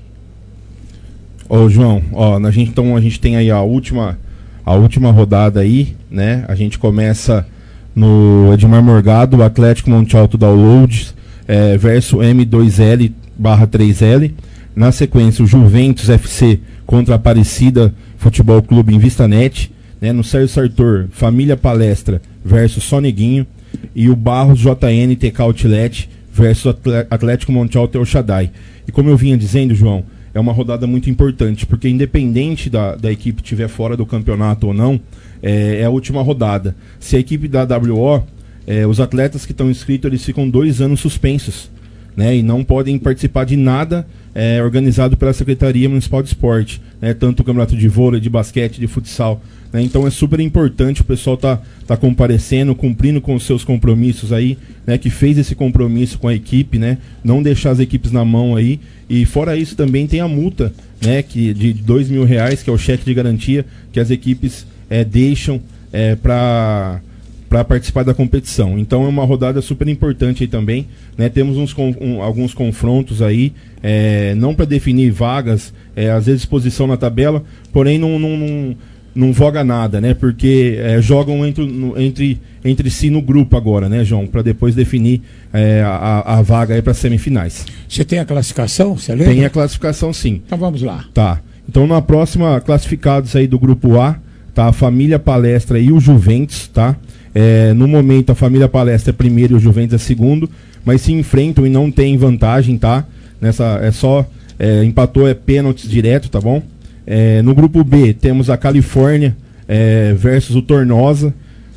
Ô, João, ó, a gente, então a gente tem aí a última, a última rodada aí, né? A gente começa no Edmar Morgado, Atlético Monte Alto Downloads, é, versus M dois L barra três L. Na sequência, o Juventus F C contra a Aparecida Futebol Clube em Vistanet. Né? No Sérgio Sartor, Família Palestra versus Soneguinho. E o Barros J N T K Outlet versus Atlético Monte Alto e El Shaddai. E como eu vinha dizendo, João, é uma rodada muito importante, porque independente da, da equipe estiver fora do campeonato ou não, é, é a última rodada. Se a equipe da A W O, é, os atletas que estão inscritos, eles ficam dois anos suspensos, né, e não podem participar de nada é, organizado pela Secretaria Municipal de Esporte, né, tanto o campeonato de vôlei, de basquete, de futsal. Né, então é super importante o pessoal tá, tá comparecendo, cumprindo com os seus compromissos aí, né, que fez esse compromisso com a equipe, né, não deixar as equipes na mão aí. E fora isso também tem a multa, né, que, de dois mil reais, que é o cheque de garantia que as equipes é, deixam é, para para participar da competição. Então é uma rodada super importante aí também, né? Temos uns, um, alguns confrontos aí, é, não para definir vagas, é, às vezes posição na tabela, porém não, não, não, não voga nada, né? Porque é, jogam entre, no, entre, entre si no grupo agora, né, João? Para depois definir é, a, a vaga aí para semifinais. Você tem a classificação? Você lembra? Tem a classificação, sim. Então vamos lá. Tá. Então na próxima, classificados aí do grupo A, tá a Família Palestra e o Juventus, tá? É, no momento a Família Palestra é primeiro e o Juventus é segundo, mas se enfrentam e não tem vantagem, tá? Nessa, é só, é, empatou, é pênaltis direto, tá bom? É, no grupo B temos a Califórnia é, versus o Tornosa.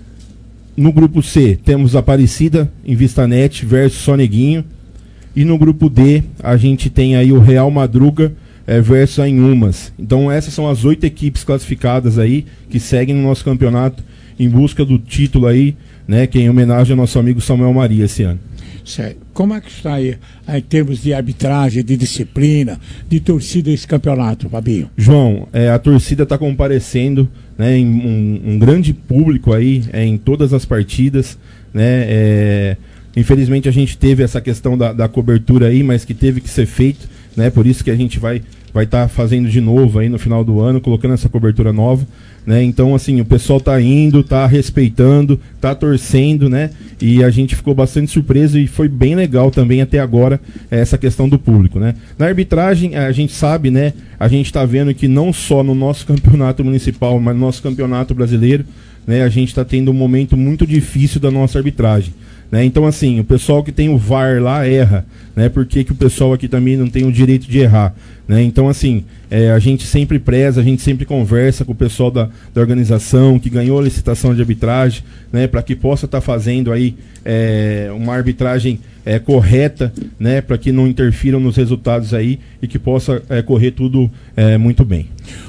No grupo C temos a Aparecida em Vistanet versus Soneguinho. E no grupo D a gente tem aí o Real Madruga é, versus a Inhumas. Então essas são as oito equipes classificadas aí que seguem no nosso campeonato em busca do título aí, né, que é em homenagem ao nosso amigo Samuel Maria esse ano. Certo. Como é que está aí, aí em termos de arbitragem, de disciplina, de torcida esse campeonato, Fabinho? João, é, a torcida está comparecendo, né, em um, um grande público aí, é, em todas as partidas, né, é, infelizmente a gente teve essa questão da, da cobertura aí, mas que teve que ser feito, né, por isso que a gente vai vai estar tá fazendo de novo aí no final do ano, colocando essa cobertura nova, né? Então, assim, o pessoal tá indo, tá respeitando, tá torcendo, né? E a gente ficou bastante surpreso e foi bem legal também até agora essa questão do público, né? Na arbitragem, a gente sabe, né? A gente tá vendo que não só no nosso campeonato municipal, mas no nosso campeonato brasileiro, né? A gente tá tendo um momento muito difícil da nossa arbitragem. Né? Então, assim, o pessoal que tem o V A R lá erra, né? Por que que o pessoal aqui também não tem o direito de errar? Né? Então, assim, é, a gente sempre preza, a gente sempre conversa com o pessoal da, da organização que ganhou a licitação de arbitragem, né? Para que possa estar tá fazendo aí é, uma arbitragem é, correta, né? Para que não interfiram nos resultados aí e que possa é, correr tudo é, muito bem.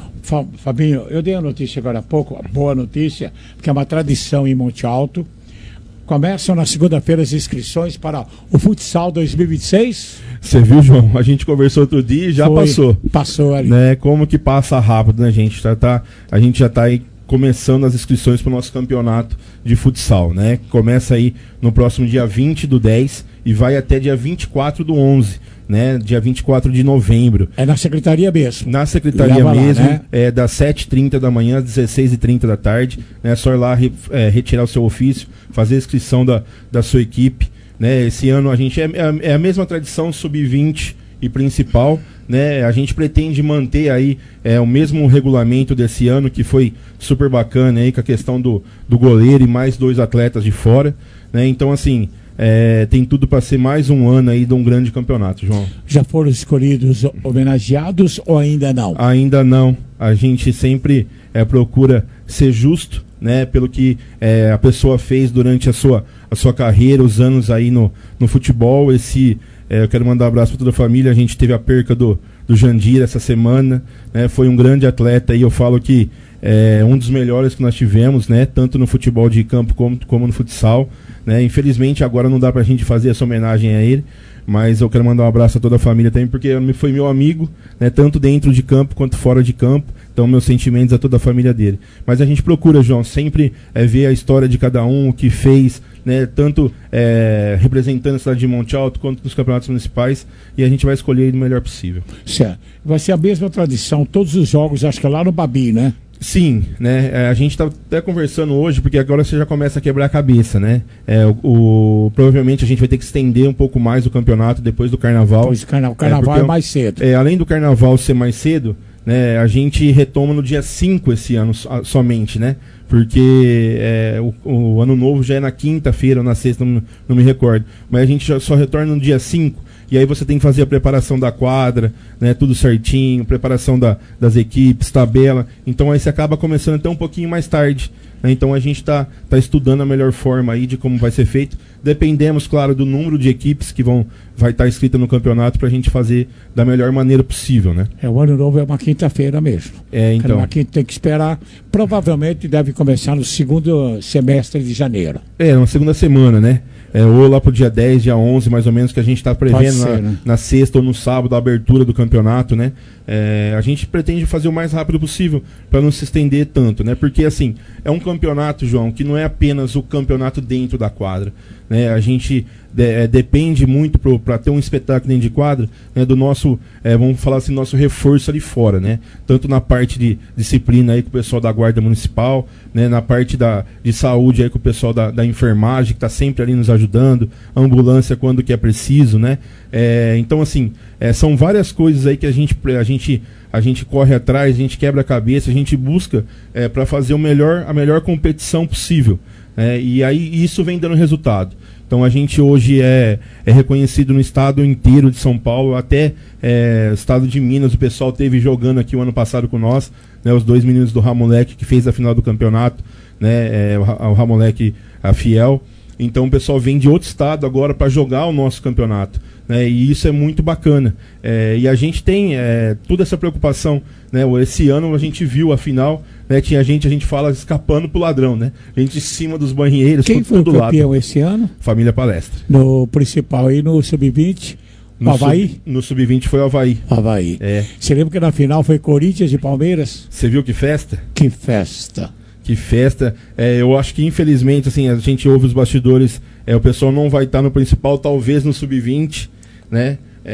Fabinho, eu dei a notícia agora há pouco, a boa notícia, que é uma tradição em Monte Alto. Começam na segunda-feira as inscrições para o Futsal dois mil e vinte e seis. Você viu, João? A gente conversou outro dia e já Foi, passou. Passou ali. Né? Como que passa rápido, né, gente? Tá, tá, a gente já está aí começando as inscrições para o nosso campeonato de futsal, né? Começa aí no próximo dia vinte do dez e vai até dia vinte e quatro do onze, né? Dia vinte e quatro de novembro. É na secretaria mesmo? Na secretaria mesmo, lá, né? É das sete e trinta da manhã às dezesseis e trinta da tarde, né? É só ir lá re, é, retirar o seu ofício, fazer a inscrição da, da sua equipe, né? Esse ano a gente é, é a mesma tradição sub vinte e principal, né? A gente pretende manter aí é, o mesmo regulamento desse ano, que foi super bacana aí com a questão do, do goleiro e mais dois atletas de fora, né? Então, assim, é, tem tudo para ser mais um ano aí de um grande campeonato, João. Já foram escolhidos homenageados ou ainda não? Ainda não. A gente sempre é, procura ser justo, né, pelo que é, a pessoa fez durante a sua, a sua carreira, os anos aí no, no futebol. Esse, é, eu quero mandar um abraço para toda a família. A gente teve a perca do, do Jandir essa semana, né, foi um grande atleta e eu falo que é um dos melhores que nós tivemos, né, tanto no futebol de campo como, como no futsal, né. Infelizmente agora não dá pra gente fazer essa homenagem a ele, mas eu quero mandar um abraço a toda a família também, porque foi meu amigo, né, tanto dentro de campo quanto fora de campo. Então meus sentimentos a toda a família dele. Mas a gente procura, João, sempre é, ver a história de cada um, o que fez, né, tanto é, representando a cidade de Monte Alto quanto nos campeonatos municipais, e a gente vai escolher o melhor possível. Certo. Vai ser a mesma tradição, todos os jogos, acho que é lá no Babi, né? Sim, né? A gente está até conversando hoje, porque agora você já começa a quebrar a cabeça, né? É, o, o, provavelmente a gente vai ter que estender um pouco mais o campeonato depois do carnaval. Depois do carnaval, o carnaval é, é mais cedo. É, além do carnaval ser mais cedo, né, a gente retoma no dia cinco esse ano so, somente, né? Porque é, o, o ano novo já é na quinta-feira ou na sexta, não, não me recordo. Mas a gente já só retorna no dia cinco. E aí você tem que fazer a preparação da quadra, né, tudo certinho, preparação da, das equipes, tabela. Então aí você acaba começando até um pouquinho mais tarde. Né? Então a gente está tá estudando a melhor forma aí de como vai ser feito. Dependemos, claro, do número de equipes que vão vai estar tá inscrita no campeonato para a gente fazer da melhor maneira possível, né? É, o ano novo é uma quinta-feira mesmo. É, então. Uma quinta tem que esperar. Provavelmente deve começar no segundo semestre de janeiro. É, uma segunda semana, né? É, ou lá pro dia dez, dia onze, mais ou menos, que a gente está prevendo ser, na, né? na sexta ou no sábado a abertura do campeonato, né? É, a gente pretende fazer o mais rápido possível para não se estender tanto, né? Porque, assim, é um campeonato, João, que não é apenas o campeonato dentro da quadra, né? A gente de, é, depende muito para ter um espetáculo dentro de quadra, né, do nosso, é, vamos falar assim, nosso reforço ali fora, né? Tanto na parte de disciplina aí com o pessoal da Guarda Municipal, né? Na parte da, de saúde aí com o pessoal da, da enfermagem, que está sempre ali nos ajudando, a ambulância quando que é preciso, né? É, então, assim, é, são várias coisas aí que a gente, a gente, a gente corre atrás, a gente quebra a cabeça, a gente busca é, para fazer o melhor, a melhor competição possível. É, e aí isso vem dando resultado. Então a gente hoje é, é reconhecido no estado inteiro de São Paulo, até é, estado de Minas, o pessoal teve jogando aqui o ano passado com nós, né, os dois meninos do Ramoleque que fez a final do campeonato, né, é, o, o Ramoleque, a Fiel. Então o pessoal vem de outro estado agora para jogar o nosso campeonato, né, e isso é muito bacana. É, e a gente tem é, toda essa preocupação, né, esse ano a gente viu a final, né, tinha gente, a gente fala, escapando pro ladrão, né? A gente em cima dos banheiros, quem foi o campeão esse ano? Família Palestra. No principal e no sub vinte? No Avaí? Sub, no sub vinte foi o Avaí. Avaí. É. Você lembra que na final foi Corinthians e Palmeiras? Você viu que festa? Que festa. Que festa. É, eu acho que infelizmente, assim, a gente ouve os bastidores, é, o pessoal não vai estar no principal, talvez no sub vinte, né?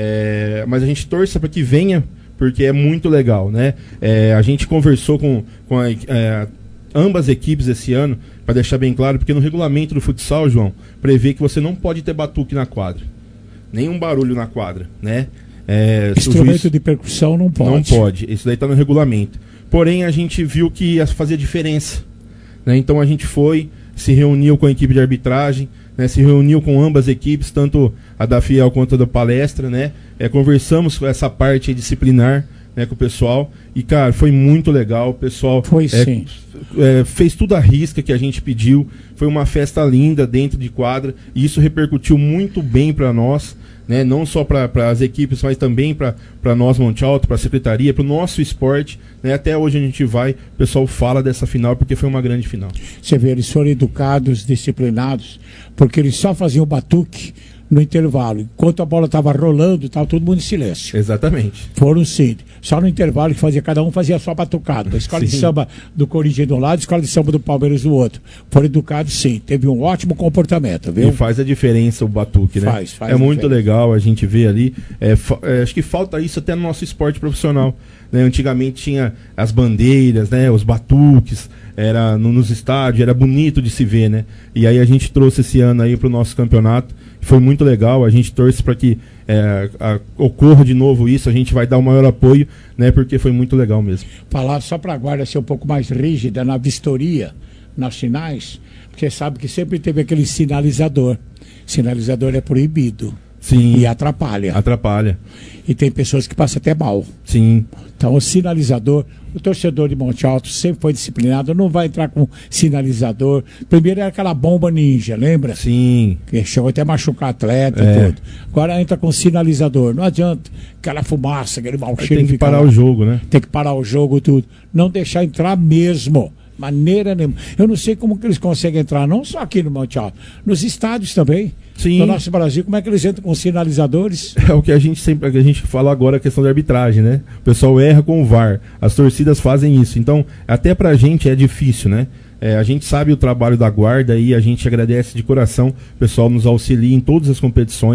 É, mas a gente torce para que venha, porque é muito legal, né? É, a gente conversou com, com a, é, ambas equipes esse ano, para deixar bem claro, porque no regulamento do futsal, João, prevê que você não pode ter batuque na quadra, nenhum barulho na quadra, né? É, instrumento juiz... de percussão não pode. Não pode, isso daí está no regulamento. Porém, a gente viu que ia fazer diferença, né? Então a gente foi, se reuniu com a equipe de arbitragem, né, se reuniu com ambas equipes, tanto a da Fiel quanto a da Palestra, né, é, conversamos com essa parte disciplinar, né, com o pessoal, e cara, foi muito legal, o pessoal foi, é, sim. É, fez tudo à risca que a gente pediu, foi uma festa linda dentro de quadra, e isso repercutiu muito bem para nós, né, não só para as equipes, mas também para nós, Monte Alto, para a secretaria, para o nosso esporte, né, até hoje a gente vai, o pessoal fala dessa final, porque foi uma grande final. Você vê, eles foram educados, disciplinados, porque eles só faziam batuque no intervalo. Enquanto a bola estava rolando, estava todo mundo em silêncio. Exatamente. Foram sim. Só no intervalo que fazia, cada um fazia a sua batucada. A escola sim. de samba do Corinthians de um lado, a escola de samba do Palmeiras do outro. Foram educados sim. Teve um ótimo comportamento, viu? E faz a diferença o batuque, né? Faz, faz. É muito diferença. Legal a gente ver ali. É, é, acho que falta isso até no nosso esporte profissional. Né? Antigamente tinha as bandeiras, né? Os batuques, era no, nos estádios, era bonito de se ver, né? E aí a gente trouxe esse ano aí para o nosso campeonato. Foi muito legal, a gente torce para que é, a, ocorra de novo isso, a gente vai dar o maior apoio, né, porque foi muito legal mesmo. Falar só para a guarda ser um pouco mais rígida na vistoria, nas sinais, porque sabe que sempre teve aquele sinalizador. Sinalizador é proibido. Sim. E atrapalha. Atrapalha. E tem pessoas que passam até mal. Sim. Então o sinalizador, o torcedor de Monte Alto sempre foi disciplinado, não vai entrar com sinalizador. Primeiro era aquela bomba ninja, lembra? Sim. Que chegou até a machucar atleta e é. tudo. Agora entra com sinalizador, não adianta. Aquela fumaça, aquele mau cheiro. Tem que parar lá. O jogo, né? Tem que parar o jogo tudo. Não deixar entrar mesmo. Maneira nenhuma. Eu não sei como que eles conseguem entrar, não só aqui no Monte Alto, nos estádios também. Sim. No nosso Brasil, como é que eles entram com sinalizadores? É o que a gente sempre, que a gente fala agora, a questão da arbitragem, né? O pessoal erra com o V A R, as torcidas fazem isso. Então, até pra gente é difícil, né? É, a gente sabe o trabalho da guarda e a gente agradece de coração, o pessoal nos auxilia em todas as competições,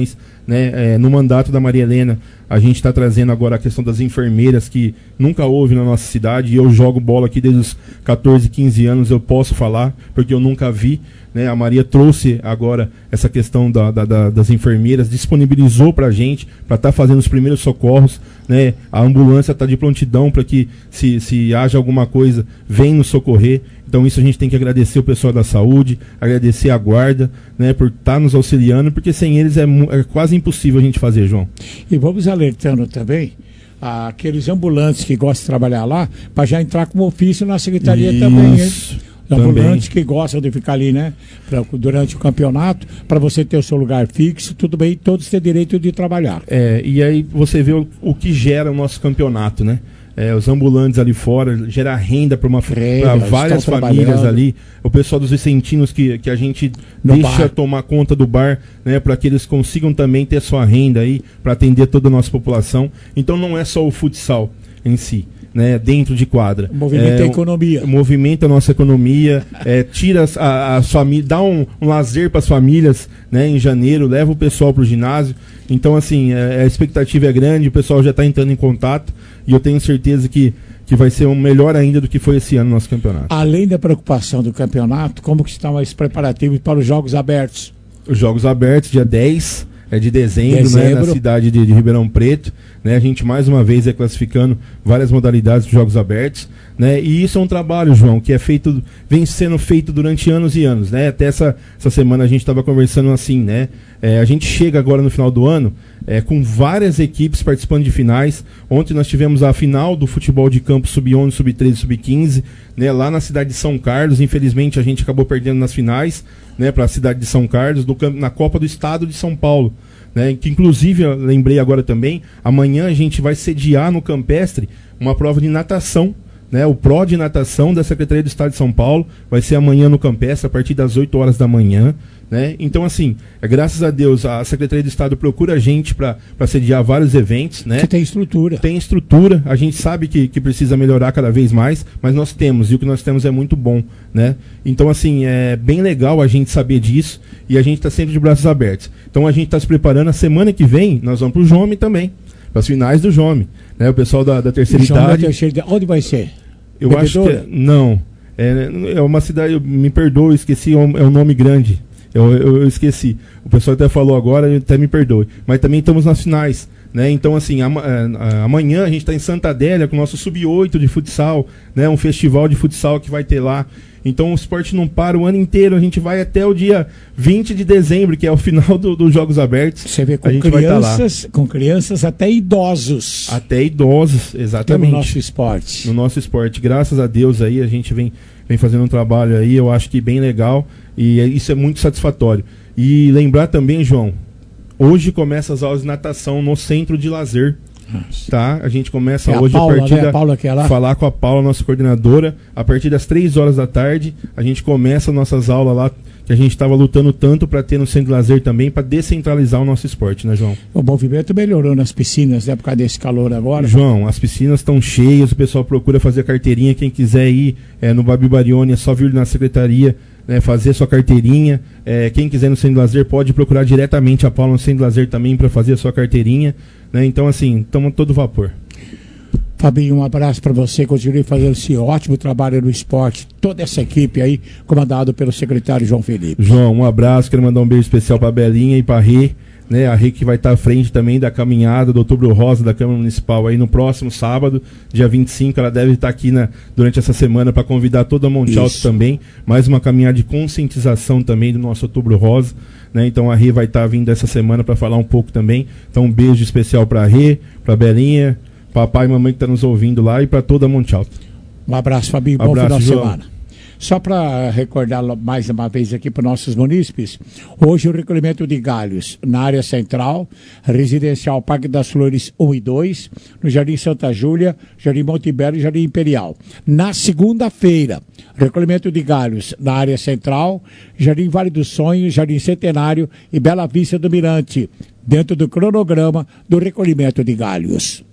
né? É, no mandato da Maria Helena, a gente está trazendo agora a questão das enfermeiras, que nunca houve na nossa cidade, e eu jogo bola aqui desde os catorze, quinze anos, eu posso falar, porque eu nunca vi, né? A Maria trouxe agora essa questão da, da, da, das enfermeiras, disponibilizou para a gente, para estar tá fazendo os primeiros socorros, né? A ambulância está de prontidão para que, se, se haja alguma coisa, venha nos socorrer. Então isso a gente tem que agradecer o pessoal da saúde, agradecer a guarda, né, por estar tá nos auxiliando, porque sem eles é, é quase impossível a gente fazer, João. E vamos alertando também aqueles ambulantes que gostam de trabalhar lá, para já entrar com ofício na secretaria isso, também, hein? Os ambulantes que gostam de ficar ali, né, pra, durante o campeonato, para você ter o seu lugar fixo, tudo bem, todos têm direito de trabalhar. É, e aí você vê o, o que gera o nosso campeonato, né? É, os ambulantes ali fora, gerar renda para várias famílias ali, o pessoal dos vicentinos que, que a gente no deixa bar. tomar conta do bar, né, para que eles consigam também ter sua renda aí, para atender toda a nossa população. Então não é só o futsal em si, né, dentro de quadra. Movimenta é, a economia. Movimenta a nossa economia, é, tira as, a, as famílias, dá um, um lazer para as famílias, né, em janeiro, leva o pessoal para o ginásio. Então, assim, é, a expectativa é grande, o pessoal já está entrando em contato e eu tenho certeza que, que vai ser um melhor ainda do que foi esse ano no nosso campeonato. Além da preocupação do campeonato, como que estão os preparativos para os Jogos Abertos? Os Jogos Abertos, dia dez é de dezembro, dezembro. Né, na cidade de, de Ribeirão Preto, né, a gente mais uma vez é classificando várias modalidades de Jogos Abertos, né, e isso é um trabalho, João, que é feito, vem sendo feito durante anos e anos, né, até essa, essa semana a gente estava conversando assim, né, é, a gente chega agora no final do ano é, com várias equipes participando de finais. Ontem nós tivemos a final do futebol de campo sub onze, sub treze, sub quinze, né, lá na cidade de São Carlos. Infelizmente a gente acabou perdendo nas finais, né, para a cidade de São Carlos, do, na Copa do Estado de São Paulo, né, que inclusive eu lembrei agora também, amanhã a gente vai sediar no Campestre uma prova de natação, né, o Pro de Natação da Secretaria do Estado de São Paulo, vai ser amanhã no Campestre, a partir das oito horas da manhã. Né? Então, assim, é, graças a Deus, a Secretaria do Estado procura a gente para sediar vários eventos. Né? Que tem estrutura. Tem estrutura, a gente sabe que, que precisa melhorar cada vez mais, mas nós temos, e o que nós temos é muito bom. Né? Então, assim, é bem legal a gente saber disso, e a gente está sempre de braços abertos. Então, a gente está se preparando, a semana que vem, nós vamos para o Jome também, para as finais do Jome. Né? O pessoal da, da terceira Jome idade... Da terceira, onde vai ser? Eu Bebedouro? acho que... Não, é, é uma cidade, me perdoe, esqueci, é um, é um nome grande. Eu, eu, eu esqueci. O pessoal até falou agora, até me perdoe. Mas também estamos nas finais. Né? Então, assim, ama, a, amanhã a gente está em Santa Adélia com o nosso sub oito de futsal, né? Um festival de futsal que vai ter lá. Então o esporte não para o ano inteiro. A gente vai até o dia vinte de dezembro, que é o final dos do Jogos Abertos. Você vê com a gente crianças, com crianças até idosos. Até idosos, exatamente. No nosso esporte. No nosso esporte. Graças a Deus aí a gente vem, vem fazendo um trabalho aí, eu acho que bem legal. E isso é muito satisfatório. E lembrar também, João, hoje começa as aulas de natação no Centro de Lazer. Nossa. Tá? A gente começa é hoje a, Paula, a partir né? da, a Paula que é lá. falar com a Paula, nossa coordenadora. A partir das três horas da tarde, a gente começa nossas aulas lá, que a gente estava lutando tanto para ter no Centro de Lazer também, para descentralizar o nosso esporte, né, João? O movimento melhorou nas piscinas, né, por causa desse calor agora. João, as piscinas estão cheias, o pessoal procura fazer a carteirinha. Quem quiser ir é, no Babi Barioni, é só vir na secretaria, né, fazer sua carteirinha. É, quem quiser no Centro de Lazer pode procurar diretamente a Paula no Centro de Lazer também para fazer a sua carteirinha. Né? Então, assim, estamos todo vapor. Fabinho, um abraço para você, continue fazendo esse ótimo trabalho no esporte, toda essa equipe aí, comandado pelo secretário João Felipe. João, um abraço, quero mandar um beijo especial para a Belinha e para a Rê, né? A Rê que vai estar à frente também da caminhada do Outubro Rosa da Câmara Municipal aí no próximo sábado, dia vinte e cinco, ela deve estar aqui na, durante essa semana para convidar toda a Monte Alto também, mais uma caminhada de conscientização também do nosso Outubro Rosa. Né? Então a Rê vai estar vindo essa semana para falar um pouco também. Então um beijo especial para a Rê, para a Belinha, papai e mamãe que está nos ouvindo lá e para toda a Monte Alto. Um abraço, Fabinho. Bom final de semana. Só para recordar mais uma vez aqui para os nossos munícipes, hoje o recolhimento de galhos na área central, residencial Parque das Flores um e dois, no Jardim Santa Júlia, Jardim Montebello e Jardim Imperial. Na segunda-feira, recolhimento de galhos na área central, Jardim Vale dos Sonhos, Jardim Centenário e Bela Vista do Mirante, dentro do cronograma do recolhimento de galhos.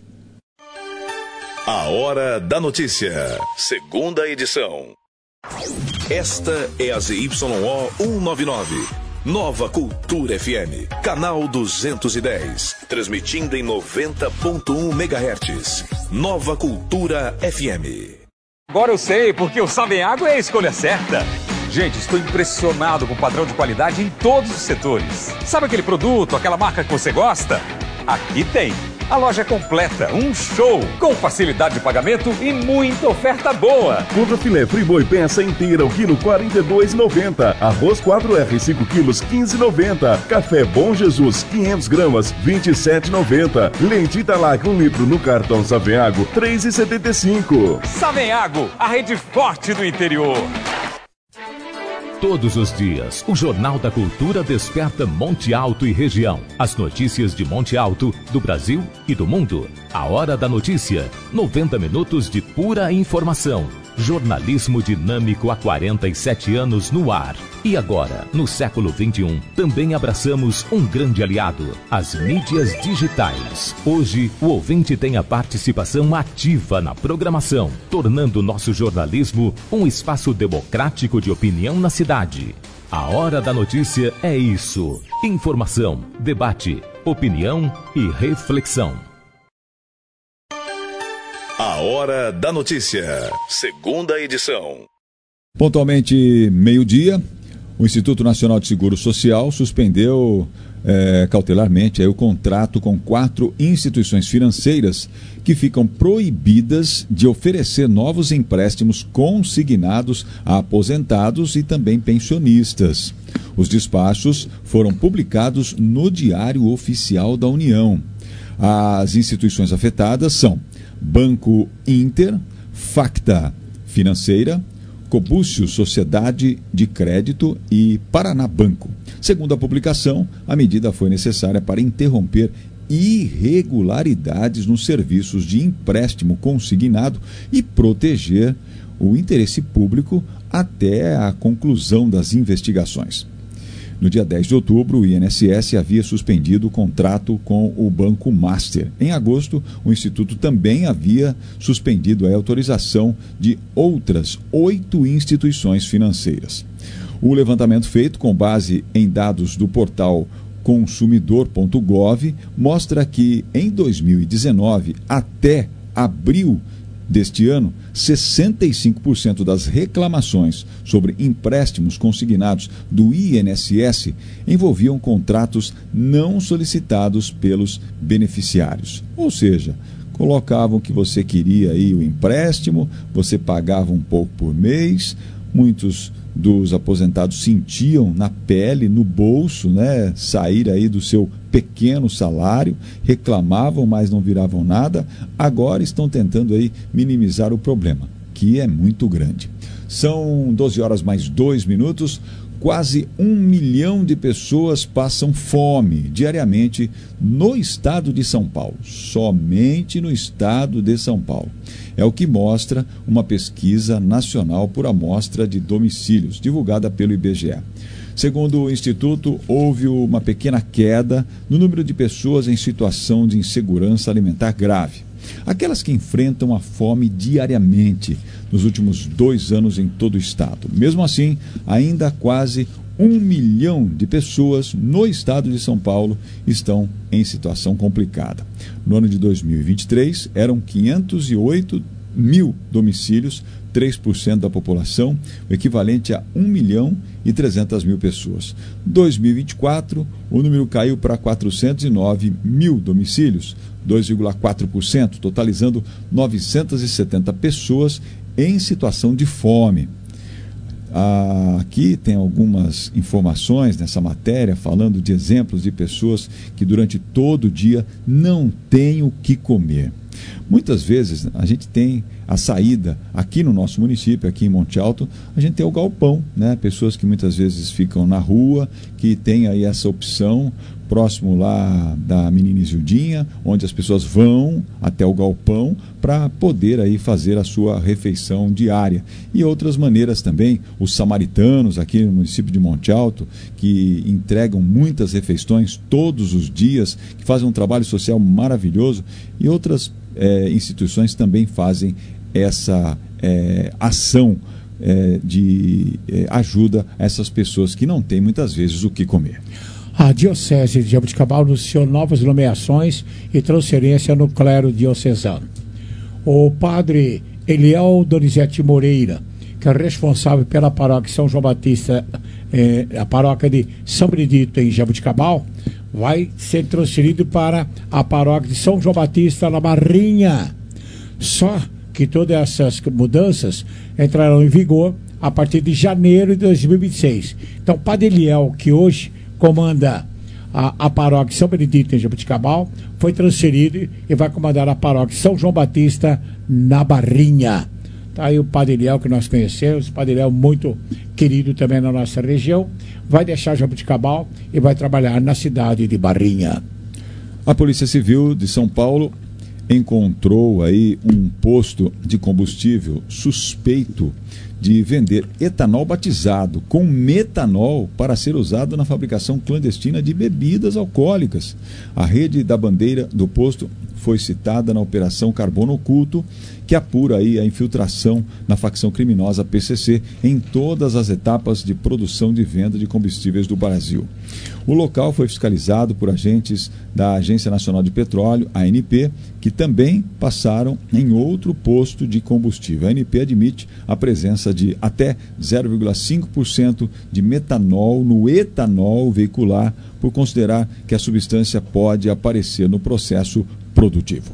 A Hora da Notícia, segunda edição. Esta é a Z Y O cento e noventa e nove, Nova Cultura F M, canal duzentos e dez, transmitindo em noventa ponto um megahertz. Nova Cultura F M. Agora eu sei, porque o Sabem Água é a escolha certa. Gente, estou impressionado com o padrão de qualidade em todos os setores. Sabe aquele produto, aquela marca que você gosta? Aqui tem. A loja é completa, um show, com facilidade de pagamento e muita oferta boa. Contra filé friboi peça inteira, o quilo quarenta e dois reais e noventa centavos. Arroz quatro R cinco quilos, quinze reais e noventa centavos. Café Bom Jesus, quinhentas gramas, vinte e sete reais e noventa centavos. Leite Italac, um litro no cartão Saveago, três reais e setenta e cinco centavos. Saveago, a rede forte do interior. Todos os dias, o Jornal da Cultura desperta Monte Alto e região. As notícias de Monte Alto, do Brasil e do mundo. A Hora da Notícia. noventa minutos de pura informação. Jornalismo dinâmico há quarenta e sete anos no ar. E agora, no século vinte e um, também abraçamos um grande aliado, as mídias digitais. Hoje, o ouvinte tem a participação ativa na programação, tornando nosso jornalismo um espaço democrático de opinião na cidade. A Hora da Notícia é isso. Informação, debate, opinião e reflexão. A Hora da Notícia, segunda edição. Pontualmente meio-dia, o Instituto Nacional de Seguro Social suspendeu é, cautelarmente aí, o contrato com quatro instituições financeiras que ficam proibidas de oferecer novos empréstimos consignados a aposentados e também pensionistas. Os despachos foram publicados no Diário Oficial da União. As instituições afetadas são Banco Inter, Facta Financeira, Cobúcio Sociedade de Crédito e Paraná Banco. Segundo a publicação, a medida foi necessária para interromper irregularidades nos serviços de empréstimo consignado e proteger o interesse público até a conclusão das investigações. No dia dez de outubro, o I N S S havia suspendido o contrato com o Banco Master. Em agosto, o Instituto também havia suspendido a autorização de outras oito instituições financeiras. O levantamento feito com base em dados do portal consumidor ponto gov mostra que, em dois mil e dezenove, até abril deste ano, sessenta e cinco por cento das reclamações sobre empréstimos consignados do I N S S envolviam contratos não solicitados pelos beneficiários. Ou seja, colocavam que você queria aí o empréstimo, você pagava um pouco por mês, muitos dos aposentados sentiam na pele, no bolso, né, sair aí do seu pequeno salário, reclamavam, mas não viravam nada, agora estão tentando aí minimizar o problema, que é muito grande. São doze horas mais dois minutos, quase um milhão de pessoas passam fome diariamente no estado de São Paulo, somente no estado de São Paulo. É o que mostra uma pesquisa nacional por amostra de domicílios, divulgada pelo I B G E. Segundo o Instituto, houve uma pequena queda no número de pessoas em situação de insegurança alimentar grave. Aquelas que enfrentam a fome diariamente nos últimos dois anos em todo o estado. Mesmo assim, ainda quase um milhão de pessoas no estado de São Paulo estão em situação complicada. No ano de dois mil e vinte e três, eram quinhentos e oito mil domicílios, três por cento da população, o equivalente a um milhão e trezentas mil pessoas. Em dois mil e vinte e quatro, o número caiu para quatrocentos e nove mil domicílios, dois vírgula quatro por cento, totalizando novecentas e setenta pessoas em situação de fome. Ah, aqui tem algumas informações nessa matéria falando de exemplos de pessoas que durante todo o dia não têm o que comer. Muitas vezes a gente tem a saída aqui no nosso município, aqui em Monte Alto, a gente tem o galpão, né? Pessoas que muitas vezes ficam na rua, que tem aí essa opção próximo lá da Menina Isildinha, onde as pessoas vão até o galpão para poder aí fazer a sua refeição diária. E outras maneiras também, os samaritanos aqui no município de Monte Alto, que entregam muitas refeições todos os dias, que fazem um trabalho social maravilhoso, e outras é, instituições também fazem essa é, ação é, de é, ajuda a essas pessoas que não têm muitas vezes o que comer. A Diocese de Jaboticabal anunciou novas nomeações e transferência no clero diocesano. O padre Eliel Donizete Moreira, que é responsável pela paróquia São João Batista, eh, a paróquia de São Benedito em Jaboticabal, vai ser transferido para a paróquia de São João Batista na Barrinha. Só que todas essas mudanças entrarão em vigor a partir de janeiro de dois mil e vinte e seis. Então, o padre Eliel, que hoje comanda a, a paróquia São Benedito em Jaboticabal, foi transferido e vai comandar a paróquia São João Batista na Barrinha. Tá aí o padre Eliel que nós conhecemos, o padre Eliel muito querido também na nossa região, vai deixar Jaboticabal e vai trabalhar na cidade de Barrinha. A Polícia Civil de São Paulo encontrou aí um posto de combustível suspeito de vender etanol batizado com metanol para ser usado na fabricação clandestina de bebidas alcoólicas. A rede da bandeira do posto foi citada na Operação Carbono Oculto, que apura aí a infiltração na facção criminosa P C C em todas as etapas de produção e venda de combustíveis do Brasil. O local foi fiscalizado por agentes da Agência Nacional de Petróleo, A N P, que também passaram em outro posto de combustível. A A N P admite a presença de até zero vírgula cinco por cento de metanol no etanol veicular, por considerar que a substância pode aparecer no processo produtivo.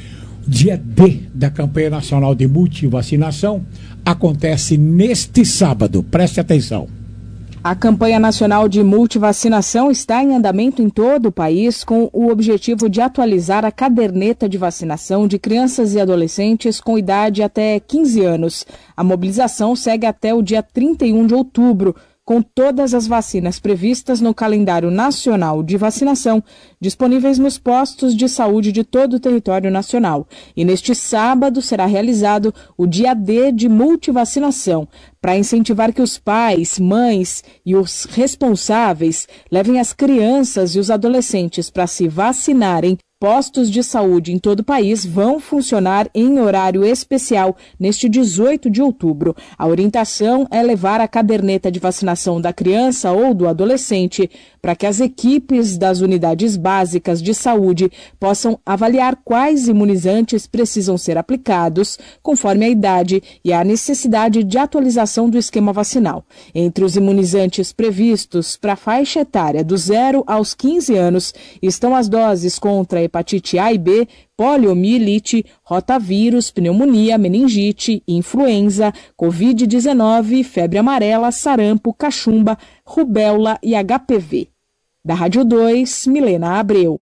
Dia D da campanha nacional de multivacinação acontece neste sábado. Preste atenção. A campanha nacional de multivacinação está em andamento em todo o país com o objetivo de atualizar a caderneta de vacinação de crianças e adolescentes com idade até quinze anos. A mobilização segue até o dia trinta e um de outubro, com todas as vacinas previstas no calendário nacional de vacinação disponíveis nos postos de saúde de todo o território nacional. E neste sábado será realizado o dia D de multivacinação, para incentivar que os pais, mães e os responsáveis levem as crianças e os adolescentes para se vacinarem. Postos de saúde em todo o país vão funcionar em horário especial neste dezoito de outubro. A orientação é levar a caderneta de vacinação da criança ou do adolescente para que as equipes das unidades básicas de saúde possam avaliar quais imunizantes precisam ser aplicados conforme a idade e a necessidade de atualização do esquema vacinal. Entre os imunizantes previstos para a faixa etária do zero aos quinze anos estão as doses contra a hepatite A e B, poliomielite, rotavírus, pneumonia, meningite, influenza, covid dezenove, febre amarela, sarampo, cachumba, rubéola e H P V. Da Rádio dois, Milena Abreu.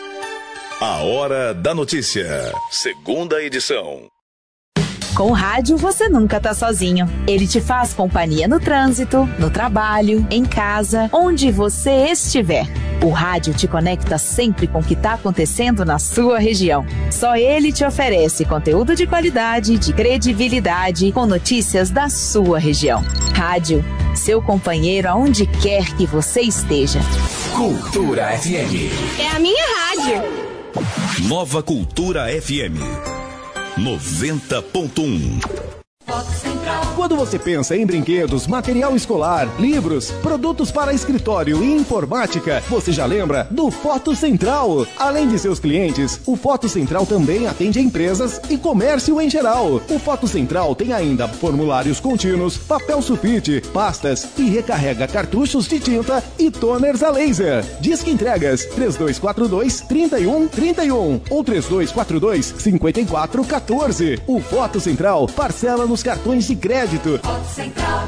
A Hora da Notícia, segunda edição. Com o rádio você nunca tá sozinho. Ele te faz companhia no trânsito, no trabalho, em casa, onde você estiver. O rádio te conecta sempre com o que está acontecendo na sua região. Só ele te oferece conteúdo de qualidade, de credibilidade, com notícias da sua região. Rádio, seu companheiro aonde quer que você esteja. Cultura F M. É a minha rádio. Nova Cultura F M. noventa ponto um. Quando você pensa em brinquedos, material escolar, livros, produtos para escritório e informática, você já lembra do Foto Central. Além de seus clientes, o Foto Central também atende empresas e comércio em geral. O Foto Central tem ainda formulários contínuos, papel sulfite, pastas e recarrega cartuchos de tinta e toners a laser. Disque entregas três dois quatro dois, três um três um ou três dois quatro dois, cinco quatro um quatro. O Foto Central parcela nos cartões de crédito. Central.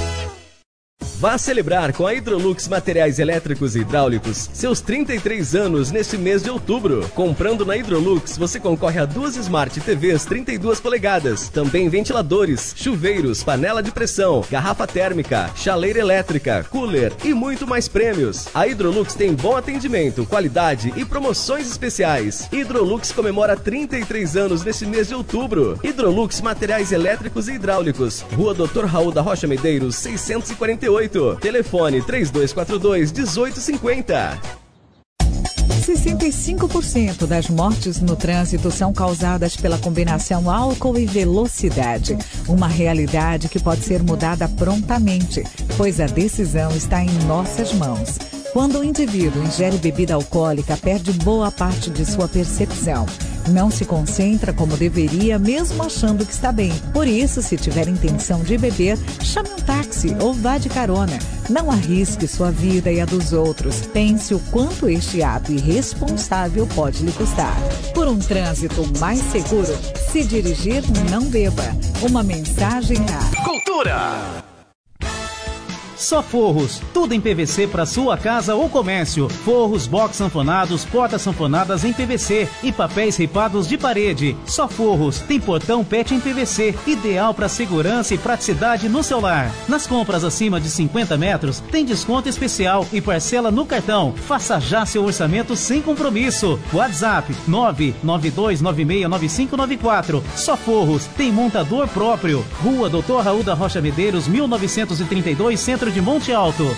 Vá celebrar com a Hidrolux Materiais Elétricos e Hidráulicos seus trinta e três anos neste mês de outubro. Comprando na Hidrolux, você concorre a duas Smart T Vs trinta e duas polegadas, também ventiladores, chuveiros, panela de pressão, garrafa térmica, chaleira elétrica, cooler e muito mais prêmios. A Hidrolux tem bom atendimento, qualidade e promoções especiais. Hidrolux comemora trinta e três anos neste mês de outubro. Hidrolux Materiais Elétricos e Hidráulicos, Rua doutor Raul da Rocha Medeiros, seiscentos e quarenta e oito. Telefone três dois quatro dois, um oito cinco zero. sessenta e cinco por cento das mortes no trânsito são causadas pela combinação álcool e velocidade. Uma realidade que pode ser mudada prontamente, pois a decisão está em nossas mãos. Quando o indivíduo ingere bebida alcoólica, perde boa parte de sua percepção. Não se concentra como deveria, mesmo achando que está bem. Por isso, se tiver intenção de beber, chame um táxi ou vá de carona. Não arrisque sua vida e a dos outros. Pense o quanto este ato irresponsável pode lhe custar. Por um trânsito mais seguro, se dirigir, não beba. Uma mensagem a... Cultura! Só Forros, tudo em P V C para sua casa ou comércio. Forros, box sanfonados, portas sanfonadas em P V C e papéis ripados de parede. Só Forros, tem portão P E T em P V C, ideal para segurança e praticidade no seu lar. Nas compras acima de cinquenta metros, tem desconto especial e parcela no cartão. Faça já seu orçamento sem compromisso. WhatsApp nove nove dois nove seis nove cinco nove quatro. Só Forros, tem montador próprio. Rua Doutor Raul da Rocha Medeiros, mil novecentos e trinta e dois, Centro de Monte Alto.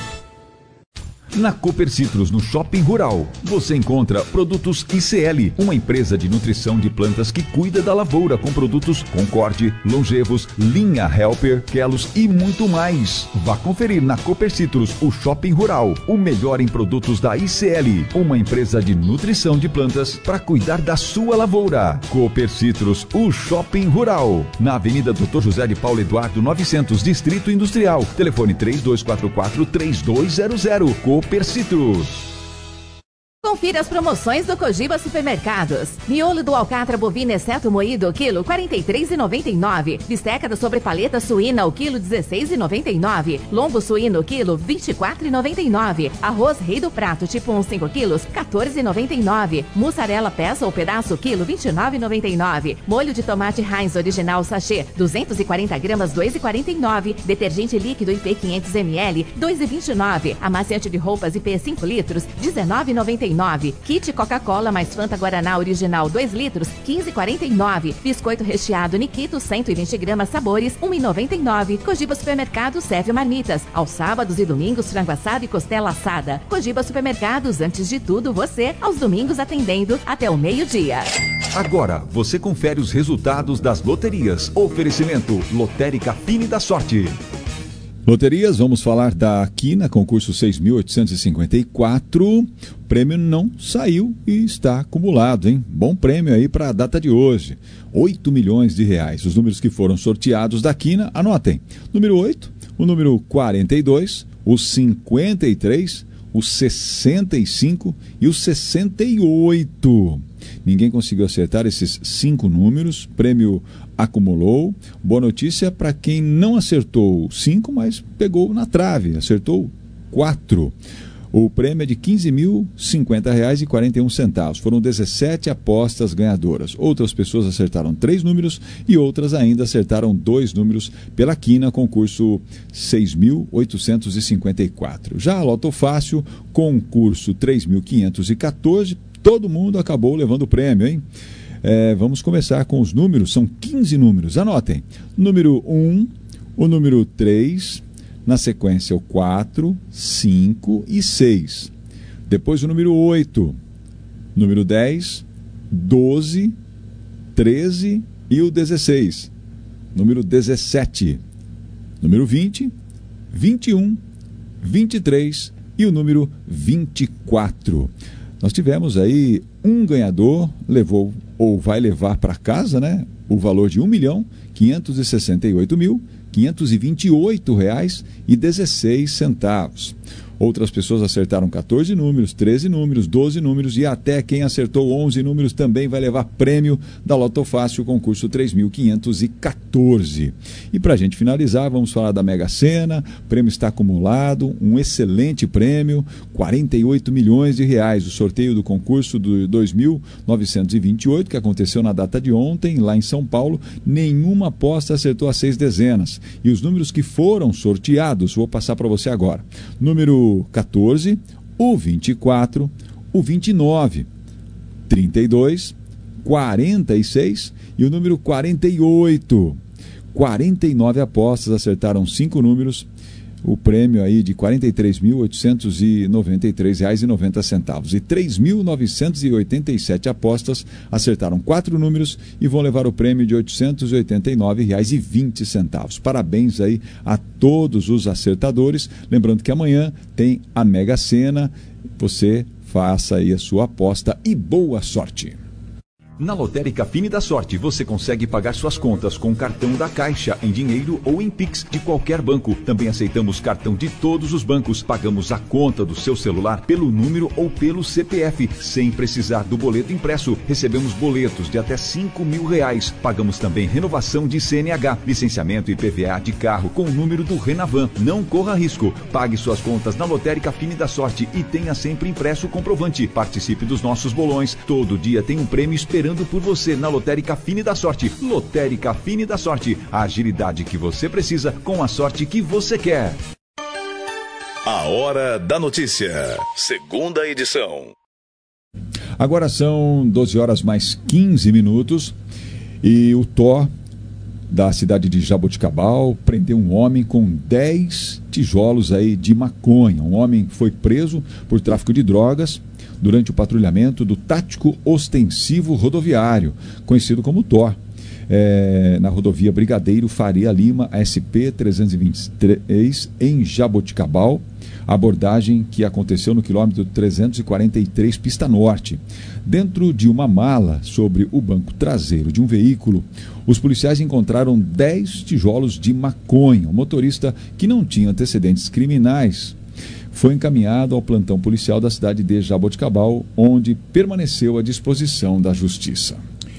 Na Cooper Citrus, no Shopping Rural, você encontra produtos I C L, uma empresa de nutrição de plantas que cuida da lavoura com produtos Concorde, Longevos, Linha Helper, Kelos e muito mais. Vá conferir na Cooper Citrus, o Shopping Rural, o melhor em produtos da I C L, uma empresa de nutrição de plantas para cuidar da sua lavoura. Cooper Citrus, o Shopping Rural, na Avenida doutor José de Paulo Eduardo novecentos, Distrito Industrial. Telefone três dois quatro quatro, três dois zero zero. Cooper Citrus. Confira as promoções do Cogiba Supermercados. Miolo do alcatra bovino exceto moído, quilo quarenta e três reais e noventa e nove centavos. Bisteca da sobrepaleta suína, o quilo dezesseis reais e noventa e nove centavos. Lombo suíno, quilo vinte e quatro reais e noventa e nove centavos. Arroz rei do prato, tipo um cinco quilos, quatorze reais e noventa e nove centavos. Mussarela peça ou pedaço, quilo vinte e nove reais e noventa e nove centavos. Molho de tomate Heinz original sachê, duzentos e quarenta gramas, dois reais e quarenta e nove centavos. Detergente líquido I P quinhentos mililitros, dois reais e vinte e nove centavos. Amaciante de roupas I P cinco litros, dezenove reais e noventa e nove centavos. Kit Coca-Cola mais Fanta Guaraná original dois litros, quinze reais e quarenta e nove centavos. Biscoito recheado Nikito cento e vinte gramas sabores, um real e noventa e nove centavos. Cogiba Supermercados serve marmitas. Aos sábados e domingos, frango assado e costela assada. Cogiba Supermercados, antes de tudo, você. Aos domingos atendendo até o meio-dia. Agora, você confere os resultados das loterias. Oferecimento Lotérica Fine da Sorte. Loterias, vamos falar da Quina, concurso seis mil oitocentos e cinquenta e quatro. O prêmio não saiu e está acumulado, hein? Bom prêmio aí para a data de hoje. oito milhões de reais. Os números que foram sorteados da Quina, anotem. Número oito, o número quarenta e dois, o cinquenta e três, o sessenta e cinco e o sessenta e oito. Ninguém conseguiu acertar esses cinco números, prêmio acumulou. Boa notícia para quem não acertou cinco, mas pegou na trave, acertou quatro. O prêmio é de quinze mil e cinquenta reais e quarenta e um centavos. Foram dezessete apostas ganhadoras. Outras pessoas acertaram três números e outras ainda acertaram dois números pela Quina, concurso seis mil oitocentos e cinquenta e quatro. Já a Loto Fácil, concurso três mil quinhentos e quatorze, todo mundo acabou levando o prêmio, hein? É, vamos começar com os números, são quinze números, anotem. Número um, o número três, na sequência o quatro, cinco e seis. Depois o número oito, número dez, doze, treze e o dezesseis. Número dezessete, número vinte, vinte e um, vinte e três e o número vinte e quatro. Nós tivemos aí um ganhador, levou ou vai levar para casa, né, o valor de um milhão quinhentos e sessenta e oito mil quinhentos e vinte e oito reais e dezesseis centavos. Outras pessoas acertaram quatorze números, treze números, doze números e até quem acertou onze números também vai levar prêmio da Loto Fácil, concurso três mil quinhentos e quatorze. E para a gente finalizar, vamos falar da Mega Sena. O prêmio está acumulado, um excelente prêmio, quarenta e oito milhões de reais. O sorteio do concurso do dois mil novecentos e vinte e oito, que aconteceu na data de ontem, lá em São Paulo, nenhuma aposta acertou as seis dezenas. E os números que foram sorteados, vou passar para você agora. Número quatorze, o vinte e quatro, o vinte e nove, trinta e dois, quarenta e seis e o número quarenta e oito. quarenta e nove apostas, acertaram cinco números. o prêmio aí de quarenta e três mil oitocentos e noventa e três reais e noventa centavos. E três mil novecentos e oitenta e sete apostas acertaram quatro números e vão levar o prêmio de oitocentos e oitenta e nove reais e vinte centavos. Parabéns aí a todos os acertadores. Lembrando que amanhã tem a Mega Sena. Você faça aí a sua aposta e boa sorte. Na Lotérica Fine da Sorte, você consegue pagar suas contas com cartão da Caixa, em dinheiro ou em Pix de qualquer banco. Também aceitamos cartão de todos os bancos. Pagamos a conta do seu celular pelo número ou pelo C P F, sem precisar do boleto impresso. Recebemos boletos de até cinco mil reais. Pagamos também renovação de C N H, licenciamento e I P V A de carro com o número do Renavan. Não corra risco. Pague suas contas na Lotérica Fine da Sorte e tenha sempre impresso o comprovante. Participe dos nossos bolões. Todo dia tem um prêmio esperando por você na Lotérica Fine da Sorte. Lotérica Fine da Sorte, a agilidade que você precisa com a sorte que você quer. A Hora da Notícia, segunda edição. Agora são doze horas mais quinze minutos e o T O da cidade de Jaboticabal prendeu um homem com dez tijolos aí de maconha. Um homem foi preso por tráfico de drogas durante o patrulhamento do Tático Ostensivo Rodoviário, conhecido como T O, é, na rodovia Brigadeiro Faria Lima, S P trezentos e vinte e três, em Jaboticabal. A abordagem que aconteceu no quilômetro trezentos e quarenta e três, pista norte. Dentro de uma mala sobre o banco traseiro de um veículo, os policiais encontraram dez tijolos de maconha. O motorista, que não tinha antecedentes criminais, foi encaminhado ao plantão policial da cidade de Jaboticabal, onde permaneceu à disposição da justiça.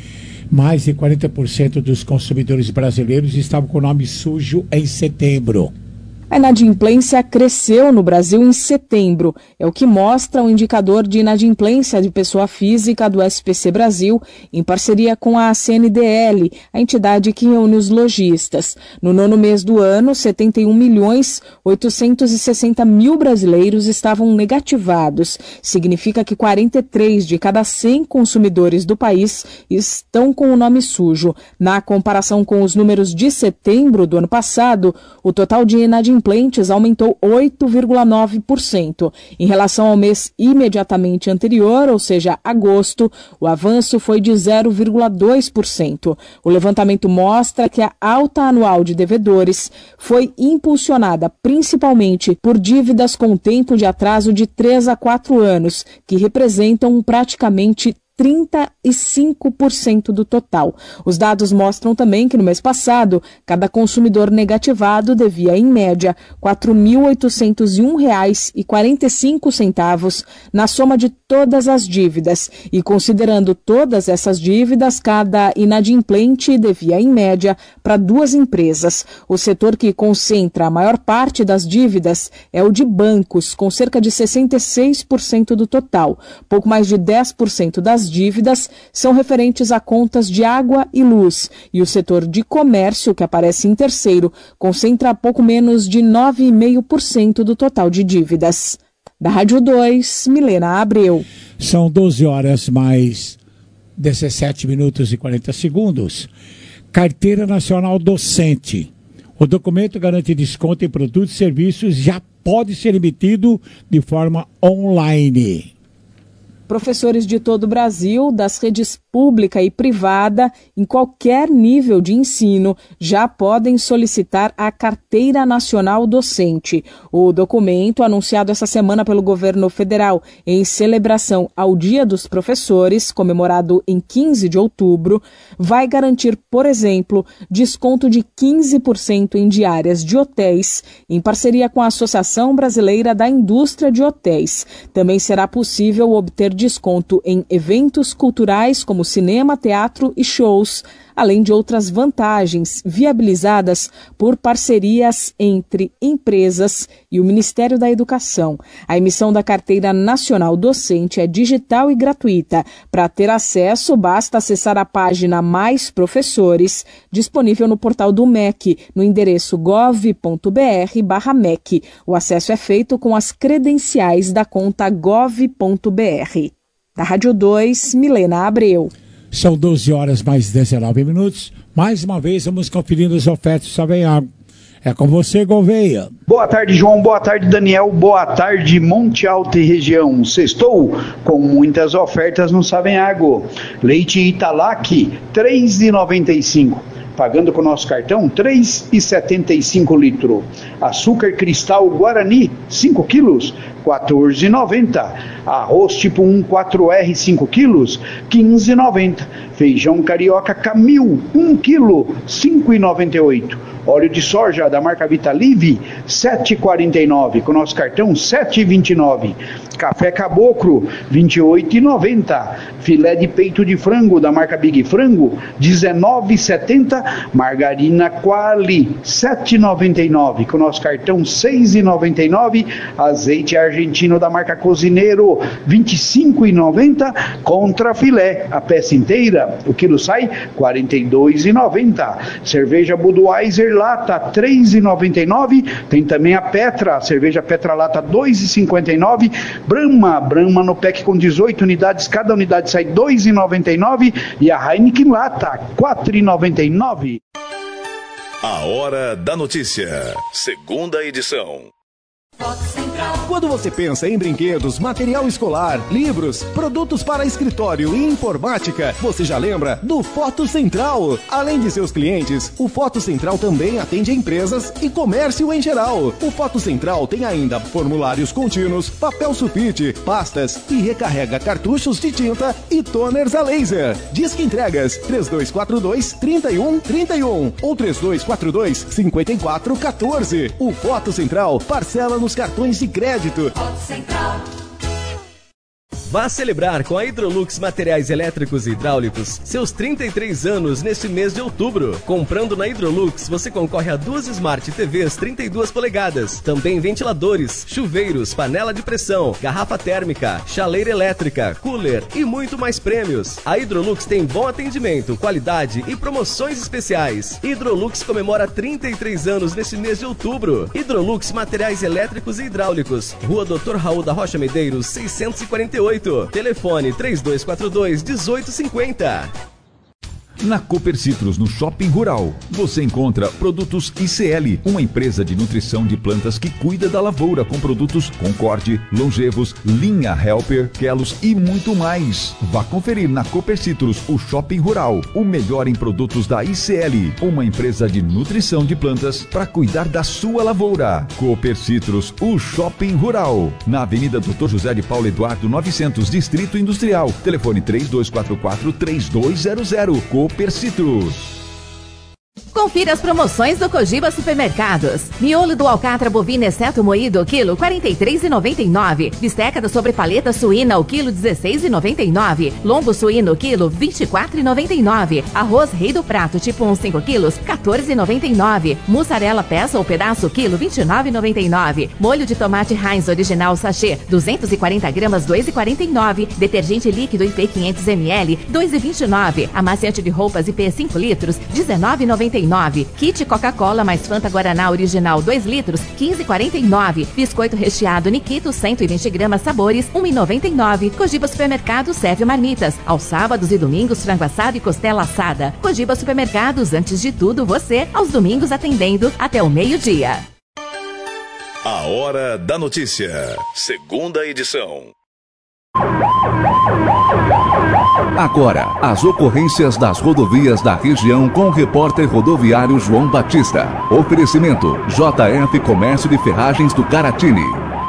Mais de quarenta por cento dos consumidores brasileiros estavam com o nome sujo em setembro. A inadimplência cresceu no Brasil em setembro. É o que mostra o indicador de inadimplência de pessoa física do S P C Brasil, em parceria com a C N D L, a entidade que reúne os lojistas. No nono mês do ano, setenta e um milhões oitocentos e sessenta mil brasileiros estavam negativados. Significa que quarenta e três de cada cem consumidores do país estão com o nome sujo. Na comparação com os números de setembro do ano passado, o total de inadimplência aumentou oito vírgula nove por cento. Em relação ao mês imediatamente anterior, ou seja, agosto, o avanço foi de zero vírgula dois por cento. O levantamento mostra que a alta anual de devedores foi impulsionada principalmente por dívidas com tempo de atraso de três a quatro anos, que representam praticamente trinta e cinco por cento do total. Os dados mostram também que no mês passado, cada consumidor negativado devia, em média, quatro mil oitocentos e um reais e quarenta e cinco centavos na soma de todas as dívidas. E considerando todas essas dívidas, cada inadimplente devia, em média, para duas empresas. O setor que concentra a maior parte das dívidas é o de bancos, com cerca de sessenta e seis por cento do total. Pouco mais de dez por cento das dívidas são referentes a contas de água e luz, e o setor de comércio, que aparece em terceiro, concentra pouco menos de nove vírgula cinco por cento do total de dívidas. Da Rádio dois, Milena Abreu. São doze horas mais dezessete minutos e quarenta segundos. Carteira Nacional Docente. O documento garante desconto em produtos e serviços, já pode ser emitido de forma online. Professores de todo o Brasil, das redes pública e privada, em qualquer nível de ensino, já podem solicitar a Carteira Nacional Docente. O documento, anunciado essa semana pelo governo federal em celebração ao Dia dos Professores, comemorado em quinze de outubro, vai garantir, por exemplo, desconto de quinze por cento em diárias de hotéis, em parceria com a Associação Brasileira da Indústria de Hotéis. Também será possível obter desconto em eventos culturais como cinema, teatro e shows, além de outras vantagens viabilizadas por parcerias entre empresas e o Ministério da Educação. A emissão da Carteira Nacional Docente é digital e gratuita. Para ter acesso, basta acessar a página Mais Professores, disponível no portal do M E C, no endereço gov ponto br barra M E C. O acesso é feito com as credenciais da conta gov ponto br. Da Rádio dois, Milena Abreu. São doze horas mais dezenove minutos. Mais uma vez, vamos conferindo as ofertas do Savenhago. É com você, Gouveia. Boa tarde, João. Boa tarde, Daniel. Boa tarde, Monte Alto e região. Sextou com muitas ofertas no Savenhago. Leite Italac, três reais e noventa e cinco centavos. Pagando com o nosso cartão, três reais e setenta e cinco centavos litro. Açúcar Cristal Guarani, cinco quilos, quatorze reais e noventa centavos. Arroz tipo um quatro R, cinco quilos, quinze reais e noventa centavos. Feijão Carioca Camil, um quilo, cinco reais e noventa e oito centavos. Óleo de soja da marca Vitalive, sete reais e quarenta e nove centavos. Com nosso cartão, sete reais e vinte e nove centavos. Café Caboclo, vinte e oito reais e noventa centavos. Filé de peito de frango da marca Big Frango, dezenove reais e setenta centavos. Margarina Quali, sete reais e noventa e nove centavos. Com nosso cartão, seis reais e noventa e nove centavos. Azeite argentino da marca Cozineiro, vinte e cinco reais e noventa centavos. Contra filé, a peça inteira, o quilo sai quarenta e dois reais e noventa centavos. Cerveja Budweiser Lata, três reais e noventa e nove centavos. Tem também a Petra, cerveja Petra Lata, dois reais e cinquenta e nove centavos. Brahma, Brahma no pack com dezoito unidades, cada unidade sai dois reais e noventa e nove centavos. E a Heineken Lata, quatro reais e noventa e nove centavos. A Hora da Notícia, segunda edição. Quando você pensa em brinquedos, material escolar, livros, produtos para escritório e informática, você já lembra do Foto Central. Além de seus clientes, o Foto Central também atende empresas e comércio em geral. O Foto Central tem ainda formulários contínuos, papel sulfite, pastas e recarrega cartuchos de tinta e toners a laser. Disque entregas três dois quatro dois, três um três um ou três dois quatro dois, cinco quatro um quatro. O Foto Central parcela nos cartões de crédito. Central. Vá celebrar com a Hidrolux Materiais Elétricos e Hidráulicos seus trinta e três anos neste mês de outubro. Comprando na Hidrolux, você concorre a duas Smart T Vs trinta e duas polegadas. Também ventiladores, chuveiros, panela de pressão, garrafa térmica, chaleira elétrica, cooler e muito mais prêmios. A Hidrolux tem bom atendimento, qualidade e promoções especiais. Hidrolux comemora trinta e três anos neste mês de outubro. Hidrolux Materiais Elétricos e Hidráulicos, Rua doutor Raul da Rocha Medeiros, seiscentos e quarenta e oito. Telefone três dois quatro dois, um oito cinco zero. Na Cooper Citrus, no Shopping Rural, você encontra produtos I C L, uma empresa de nutrição de plantas que cuida da lavoura com produtos Concorde, Longevos, Linha Helper, Kelos e muito mais. Vá conferir na Cooper Citrus, o Shopping Rural, o melhor em produtos da I C L, uma empresa de nutrição de plantas para cuidar da sua lavoura. Cooper Citrus, o Shopping Rural, na Avenida doutor José de Paulo Eduardo novecentos, Distrito Industrial. Telefone três dois quatro quatro, três dois zero zero. Cooper Citrus. Confira as promoções do Cogiba Supermercados. Miolo do alcatra bovino exceto moído, quilo quarenta e três reais e noventa e nove centavos. Bisteca da sobrepaleta suína, o quilo dezesseis reais e noventa e nove centavos. Lombo suíno, quilo vinte e quatro reais e noventa e nove centavos. Arroz rei do prato, tipo um, cinco quilos, quatorze reais e noventa e nove centavos. Mussarela peça ou pedaço, quilo vinte e nove reais e noventa e nove centavos. Molho de tomate Heinz original sachê, duzentos e quarenta gramas, dois reais e quarenta e nove centavos. Detergente líquido I P quinhentos mililitros, dois reais e vinte e nove centavos. Amaciante de roupas I P cinco litros, dezenove reais e noventa e nove centavos. Kit Coca-Cola mais Fanta Guaraná original dois litros, quinze reais e quarenta e nove centavos. Biscoito recheado Nikito cento e vinte gramas sabores, um real e noventa e nove centavos. Cogiba Supermercados serve marmitas. Aos sábados e domingos, frango assado e costela assada. Cogiba Supermercados, antes de tudo, você. Aos domingos atendendo até o meio-dia. A Hora da Notícia, segunda edição. Agora, as ocorrências das rodovias da região com o repórter rodoviário João Batista. Oferecimento J F Comércio de Ferragens do Caratini.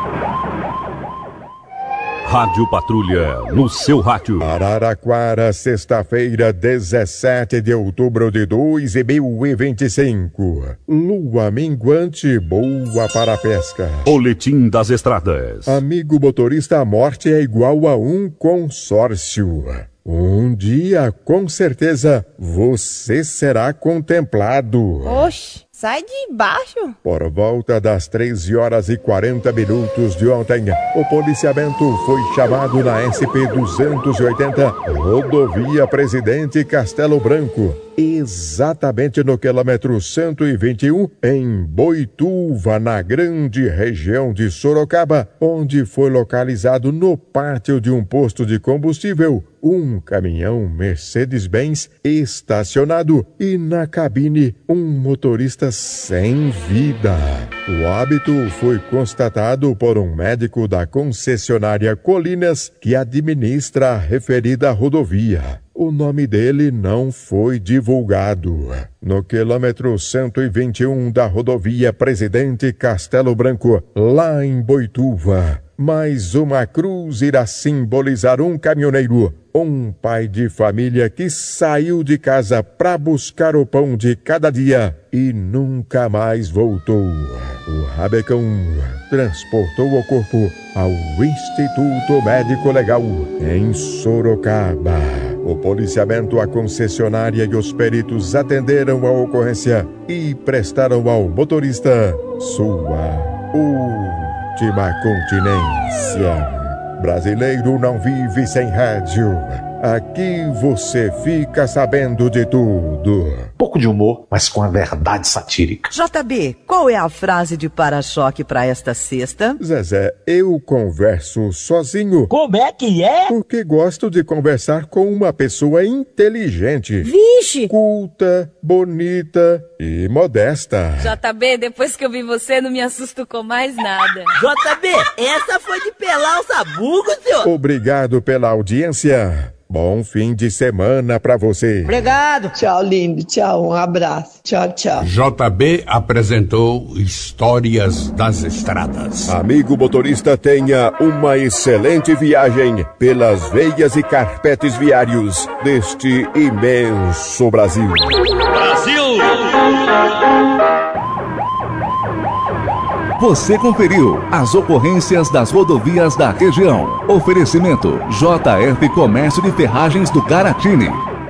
Rádio Patrulha, no seu rádio. Araraquara, sexta-feira, dezessete de outubro de dois mil e vinte e cinco. Lua minguante, boa para a pesca. Boletim das estradas. Amigo motorista, a morte é igual a um consórcio. Um dia, com certeza, você será contemplado. Oxe, sai de baixo. Por volta das treze horas e quarenta minutos de ontem, o policiamento foi chamado na S P duzentos e oitenta, rodovia Presidente Castelo Branco, exatamente no quilômetro cento e vinte e um, em Boituva, na grande região de Sorocaba, onde foi localizado no pátio de um posto de combustível um caminhão Mercedes-Benz estacionado e na cabine um motorista sem vida. O óbito foi constatado por um médico da concessionária Colinas que administra a referida rodovia. O nome dele não foi divulgado. No quilômetro cento e vinte e um da rodovia Presidente Castelo Branco, lá em Boituva, mais uma cruz irá simbolizar um caminhoneiro, um pai de família que saiu de casa para buscar o pão de cada dia e nunca mais voltou. O Rabecão transportou o corpo ao Instituto Médico Legal em Sorocaba. O policiamento, a concessionária e os peritos atenderam a ocorrência e prestaram ao motorista sua última continência. Brasileiro não vive sem rádio. Aqui você fica sabendo de tudo. Pouco de humor, mas com a verdade satírica. J B, qual é a frase de para-choque para esta sexta? Zezé, eu converso sozinho. Como é que é? Porque gosto de conversar com uma pessoa inteligente. Vixe! Culta, bonita e modesta. J B, depois que eu vi você, não me assusto com mais nada. J B, essa foi de pelar o sabugo, senhor. Obrigado pela audiência. Bom fim de semana pra você. Obrigado. Tchau, lindo. Tchau, um abraço. Tchau, tchau. J B apresentou Histórias das Estradas. Amigo motorista, tenha uma excelente viagem pelas veias e carpetes viários deste imenso Brasil. Brasil! Você conferiu as ocorrências das rodovias da região. Oferecimento J F Comércio de Ferragens do Garatini.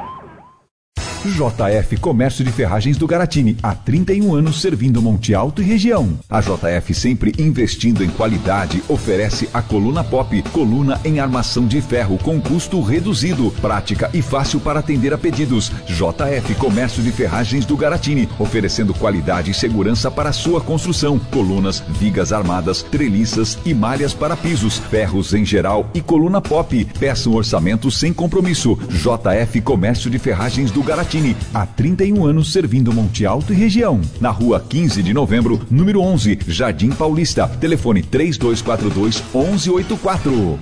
J F Comércio de Ferragens do Garatini, há trinta e um anos servindo Monte Alto e região. A J F, sempre investindo em qualidade, oferece a coluna pop, coluna em armação de ferro com custo reduzido, prática e fácil para atender a pedidos. J F Comércio de Ferragens do Garatini, oferecendo qualidade e segurança para a sua construção. Colunas, vigas armadas, treliças e malhas para pisos, ferros em geral e coluna pop. Peça um orçamento sem compromisso. J F Comércio de Ferragens do Garatini, há trinta e um anos servindo Monte Alto e região. Na rua quinze de novembro, número onze, Jardim Paulista. Telefone três dois quatro dois, um um oito quatro.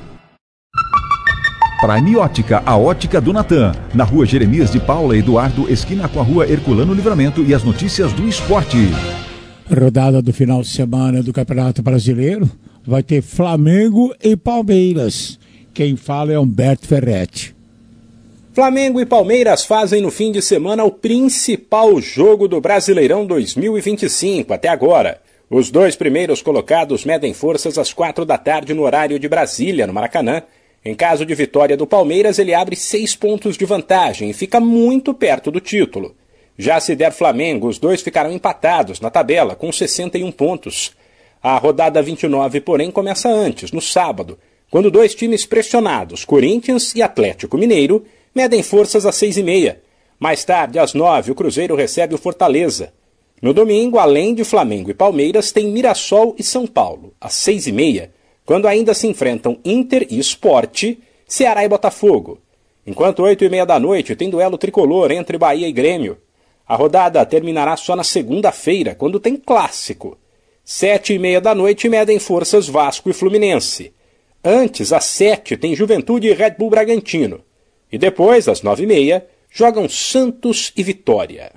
Prime Ótica, a ótica do Natan. Na rua Jeremias de Paula Eduardo, esquina com a rua Herculano Livramento, e as notícias do esporte. Rodada do final de semana do Campeonato Brasileiro. Vai ter Flamengo e Palmeiras. Quem fala é Humberto Ferretti. Flamengo e Palmeiras fazem no fim de semana o principal jogo do Brasileirão dois mil e vinte e cinco até agora. Os dois primeiros colocados medem forças às quatro da tarde no horário de Brasília, no Maracanã. Em caso de vitória do Palmeiras, ele abre seis pontos de vantagem e fica muito perto do título. Já se der Flamengo, os dois ficarão empatados na tabela, com sessenta e um pontos. A rodada vinte e nove, porém, começa antes, no sábado, quando dois times pressionados, Corinthians e Atlético Mineiro, medem forças às seis e meia. Mais tarde, às nove, o Cruzeiro recebe o Fortaleza. No domingo, além de Flamengo e Palmeiras, tem Mirassol e São Paulo, às seis e meia, quando ainda se enfrentam Inter e Sport, Ceará e Botafogo. Enquanto oito e meia da noite tem duelo tricolor entre Bahia e Grêmio. A rodada terminará só na segunda-feira, quando tem clássico. Sete e meia da noite medem forças Vasco e Fluminense. Antes, às sete, tem Juventude e Red Bull Bragantino. E depois, às nove e meia, jogam Santos e Vitória.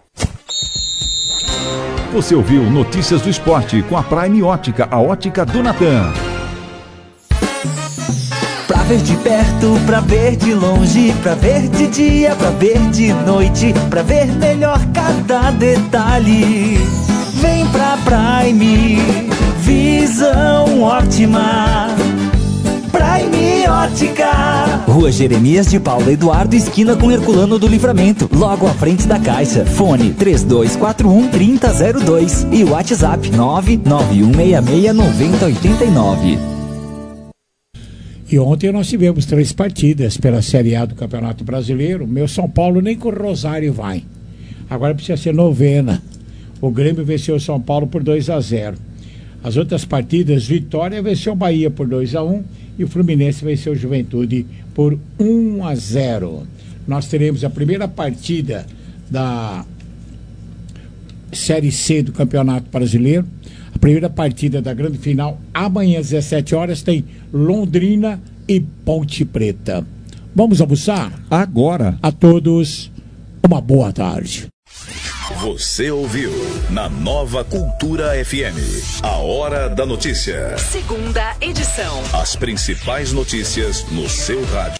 Você ouviu Notícias do Esporte com a Prime Ótica, a ótica do Natan. Pra ver de perto, pra ver de longe, pra ver de dia, pra ver de noite, pra ver melhor cada detalhe. Vem pra Prime, visão ótima. Prime Ótica. Rua Jeremias de Paula Eduardo, esquina com Herculano do Livramento, logo à frente da Caixa. Fone três dois quatro um, três zero zero dois e WhatsApp nove nove um seis seis nove zero oito nove. E ontem nós tivemos três partidas pela Série A do Campeonato Brasileiro. Meu São Paulo nem com o Rosário vai. Agora precisa ser novena. O Grêmio venceu o São Paulo por dois a zero. As outras partidas, Vitória venceu o Bahia por dois a um e o Fluminense venceu o Juventude por um a zero. Nós teremos a primeira partida da Série C do Campeonato Brasileiro. A primeira partida da grande final, amanhã às dezessete horas, tem Londrina e Ponte Preta. Vamos almoçar? Agora. A todos, uma boa tarde. Você ouviu na Nova Cultura F M, a Hora da Notícia. Segunda edição. As principais notícias no seu rádio.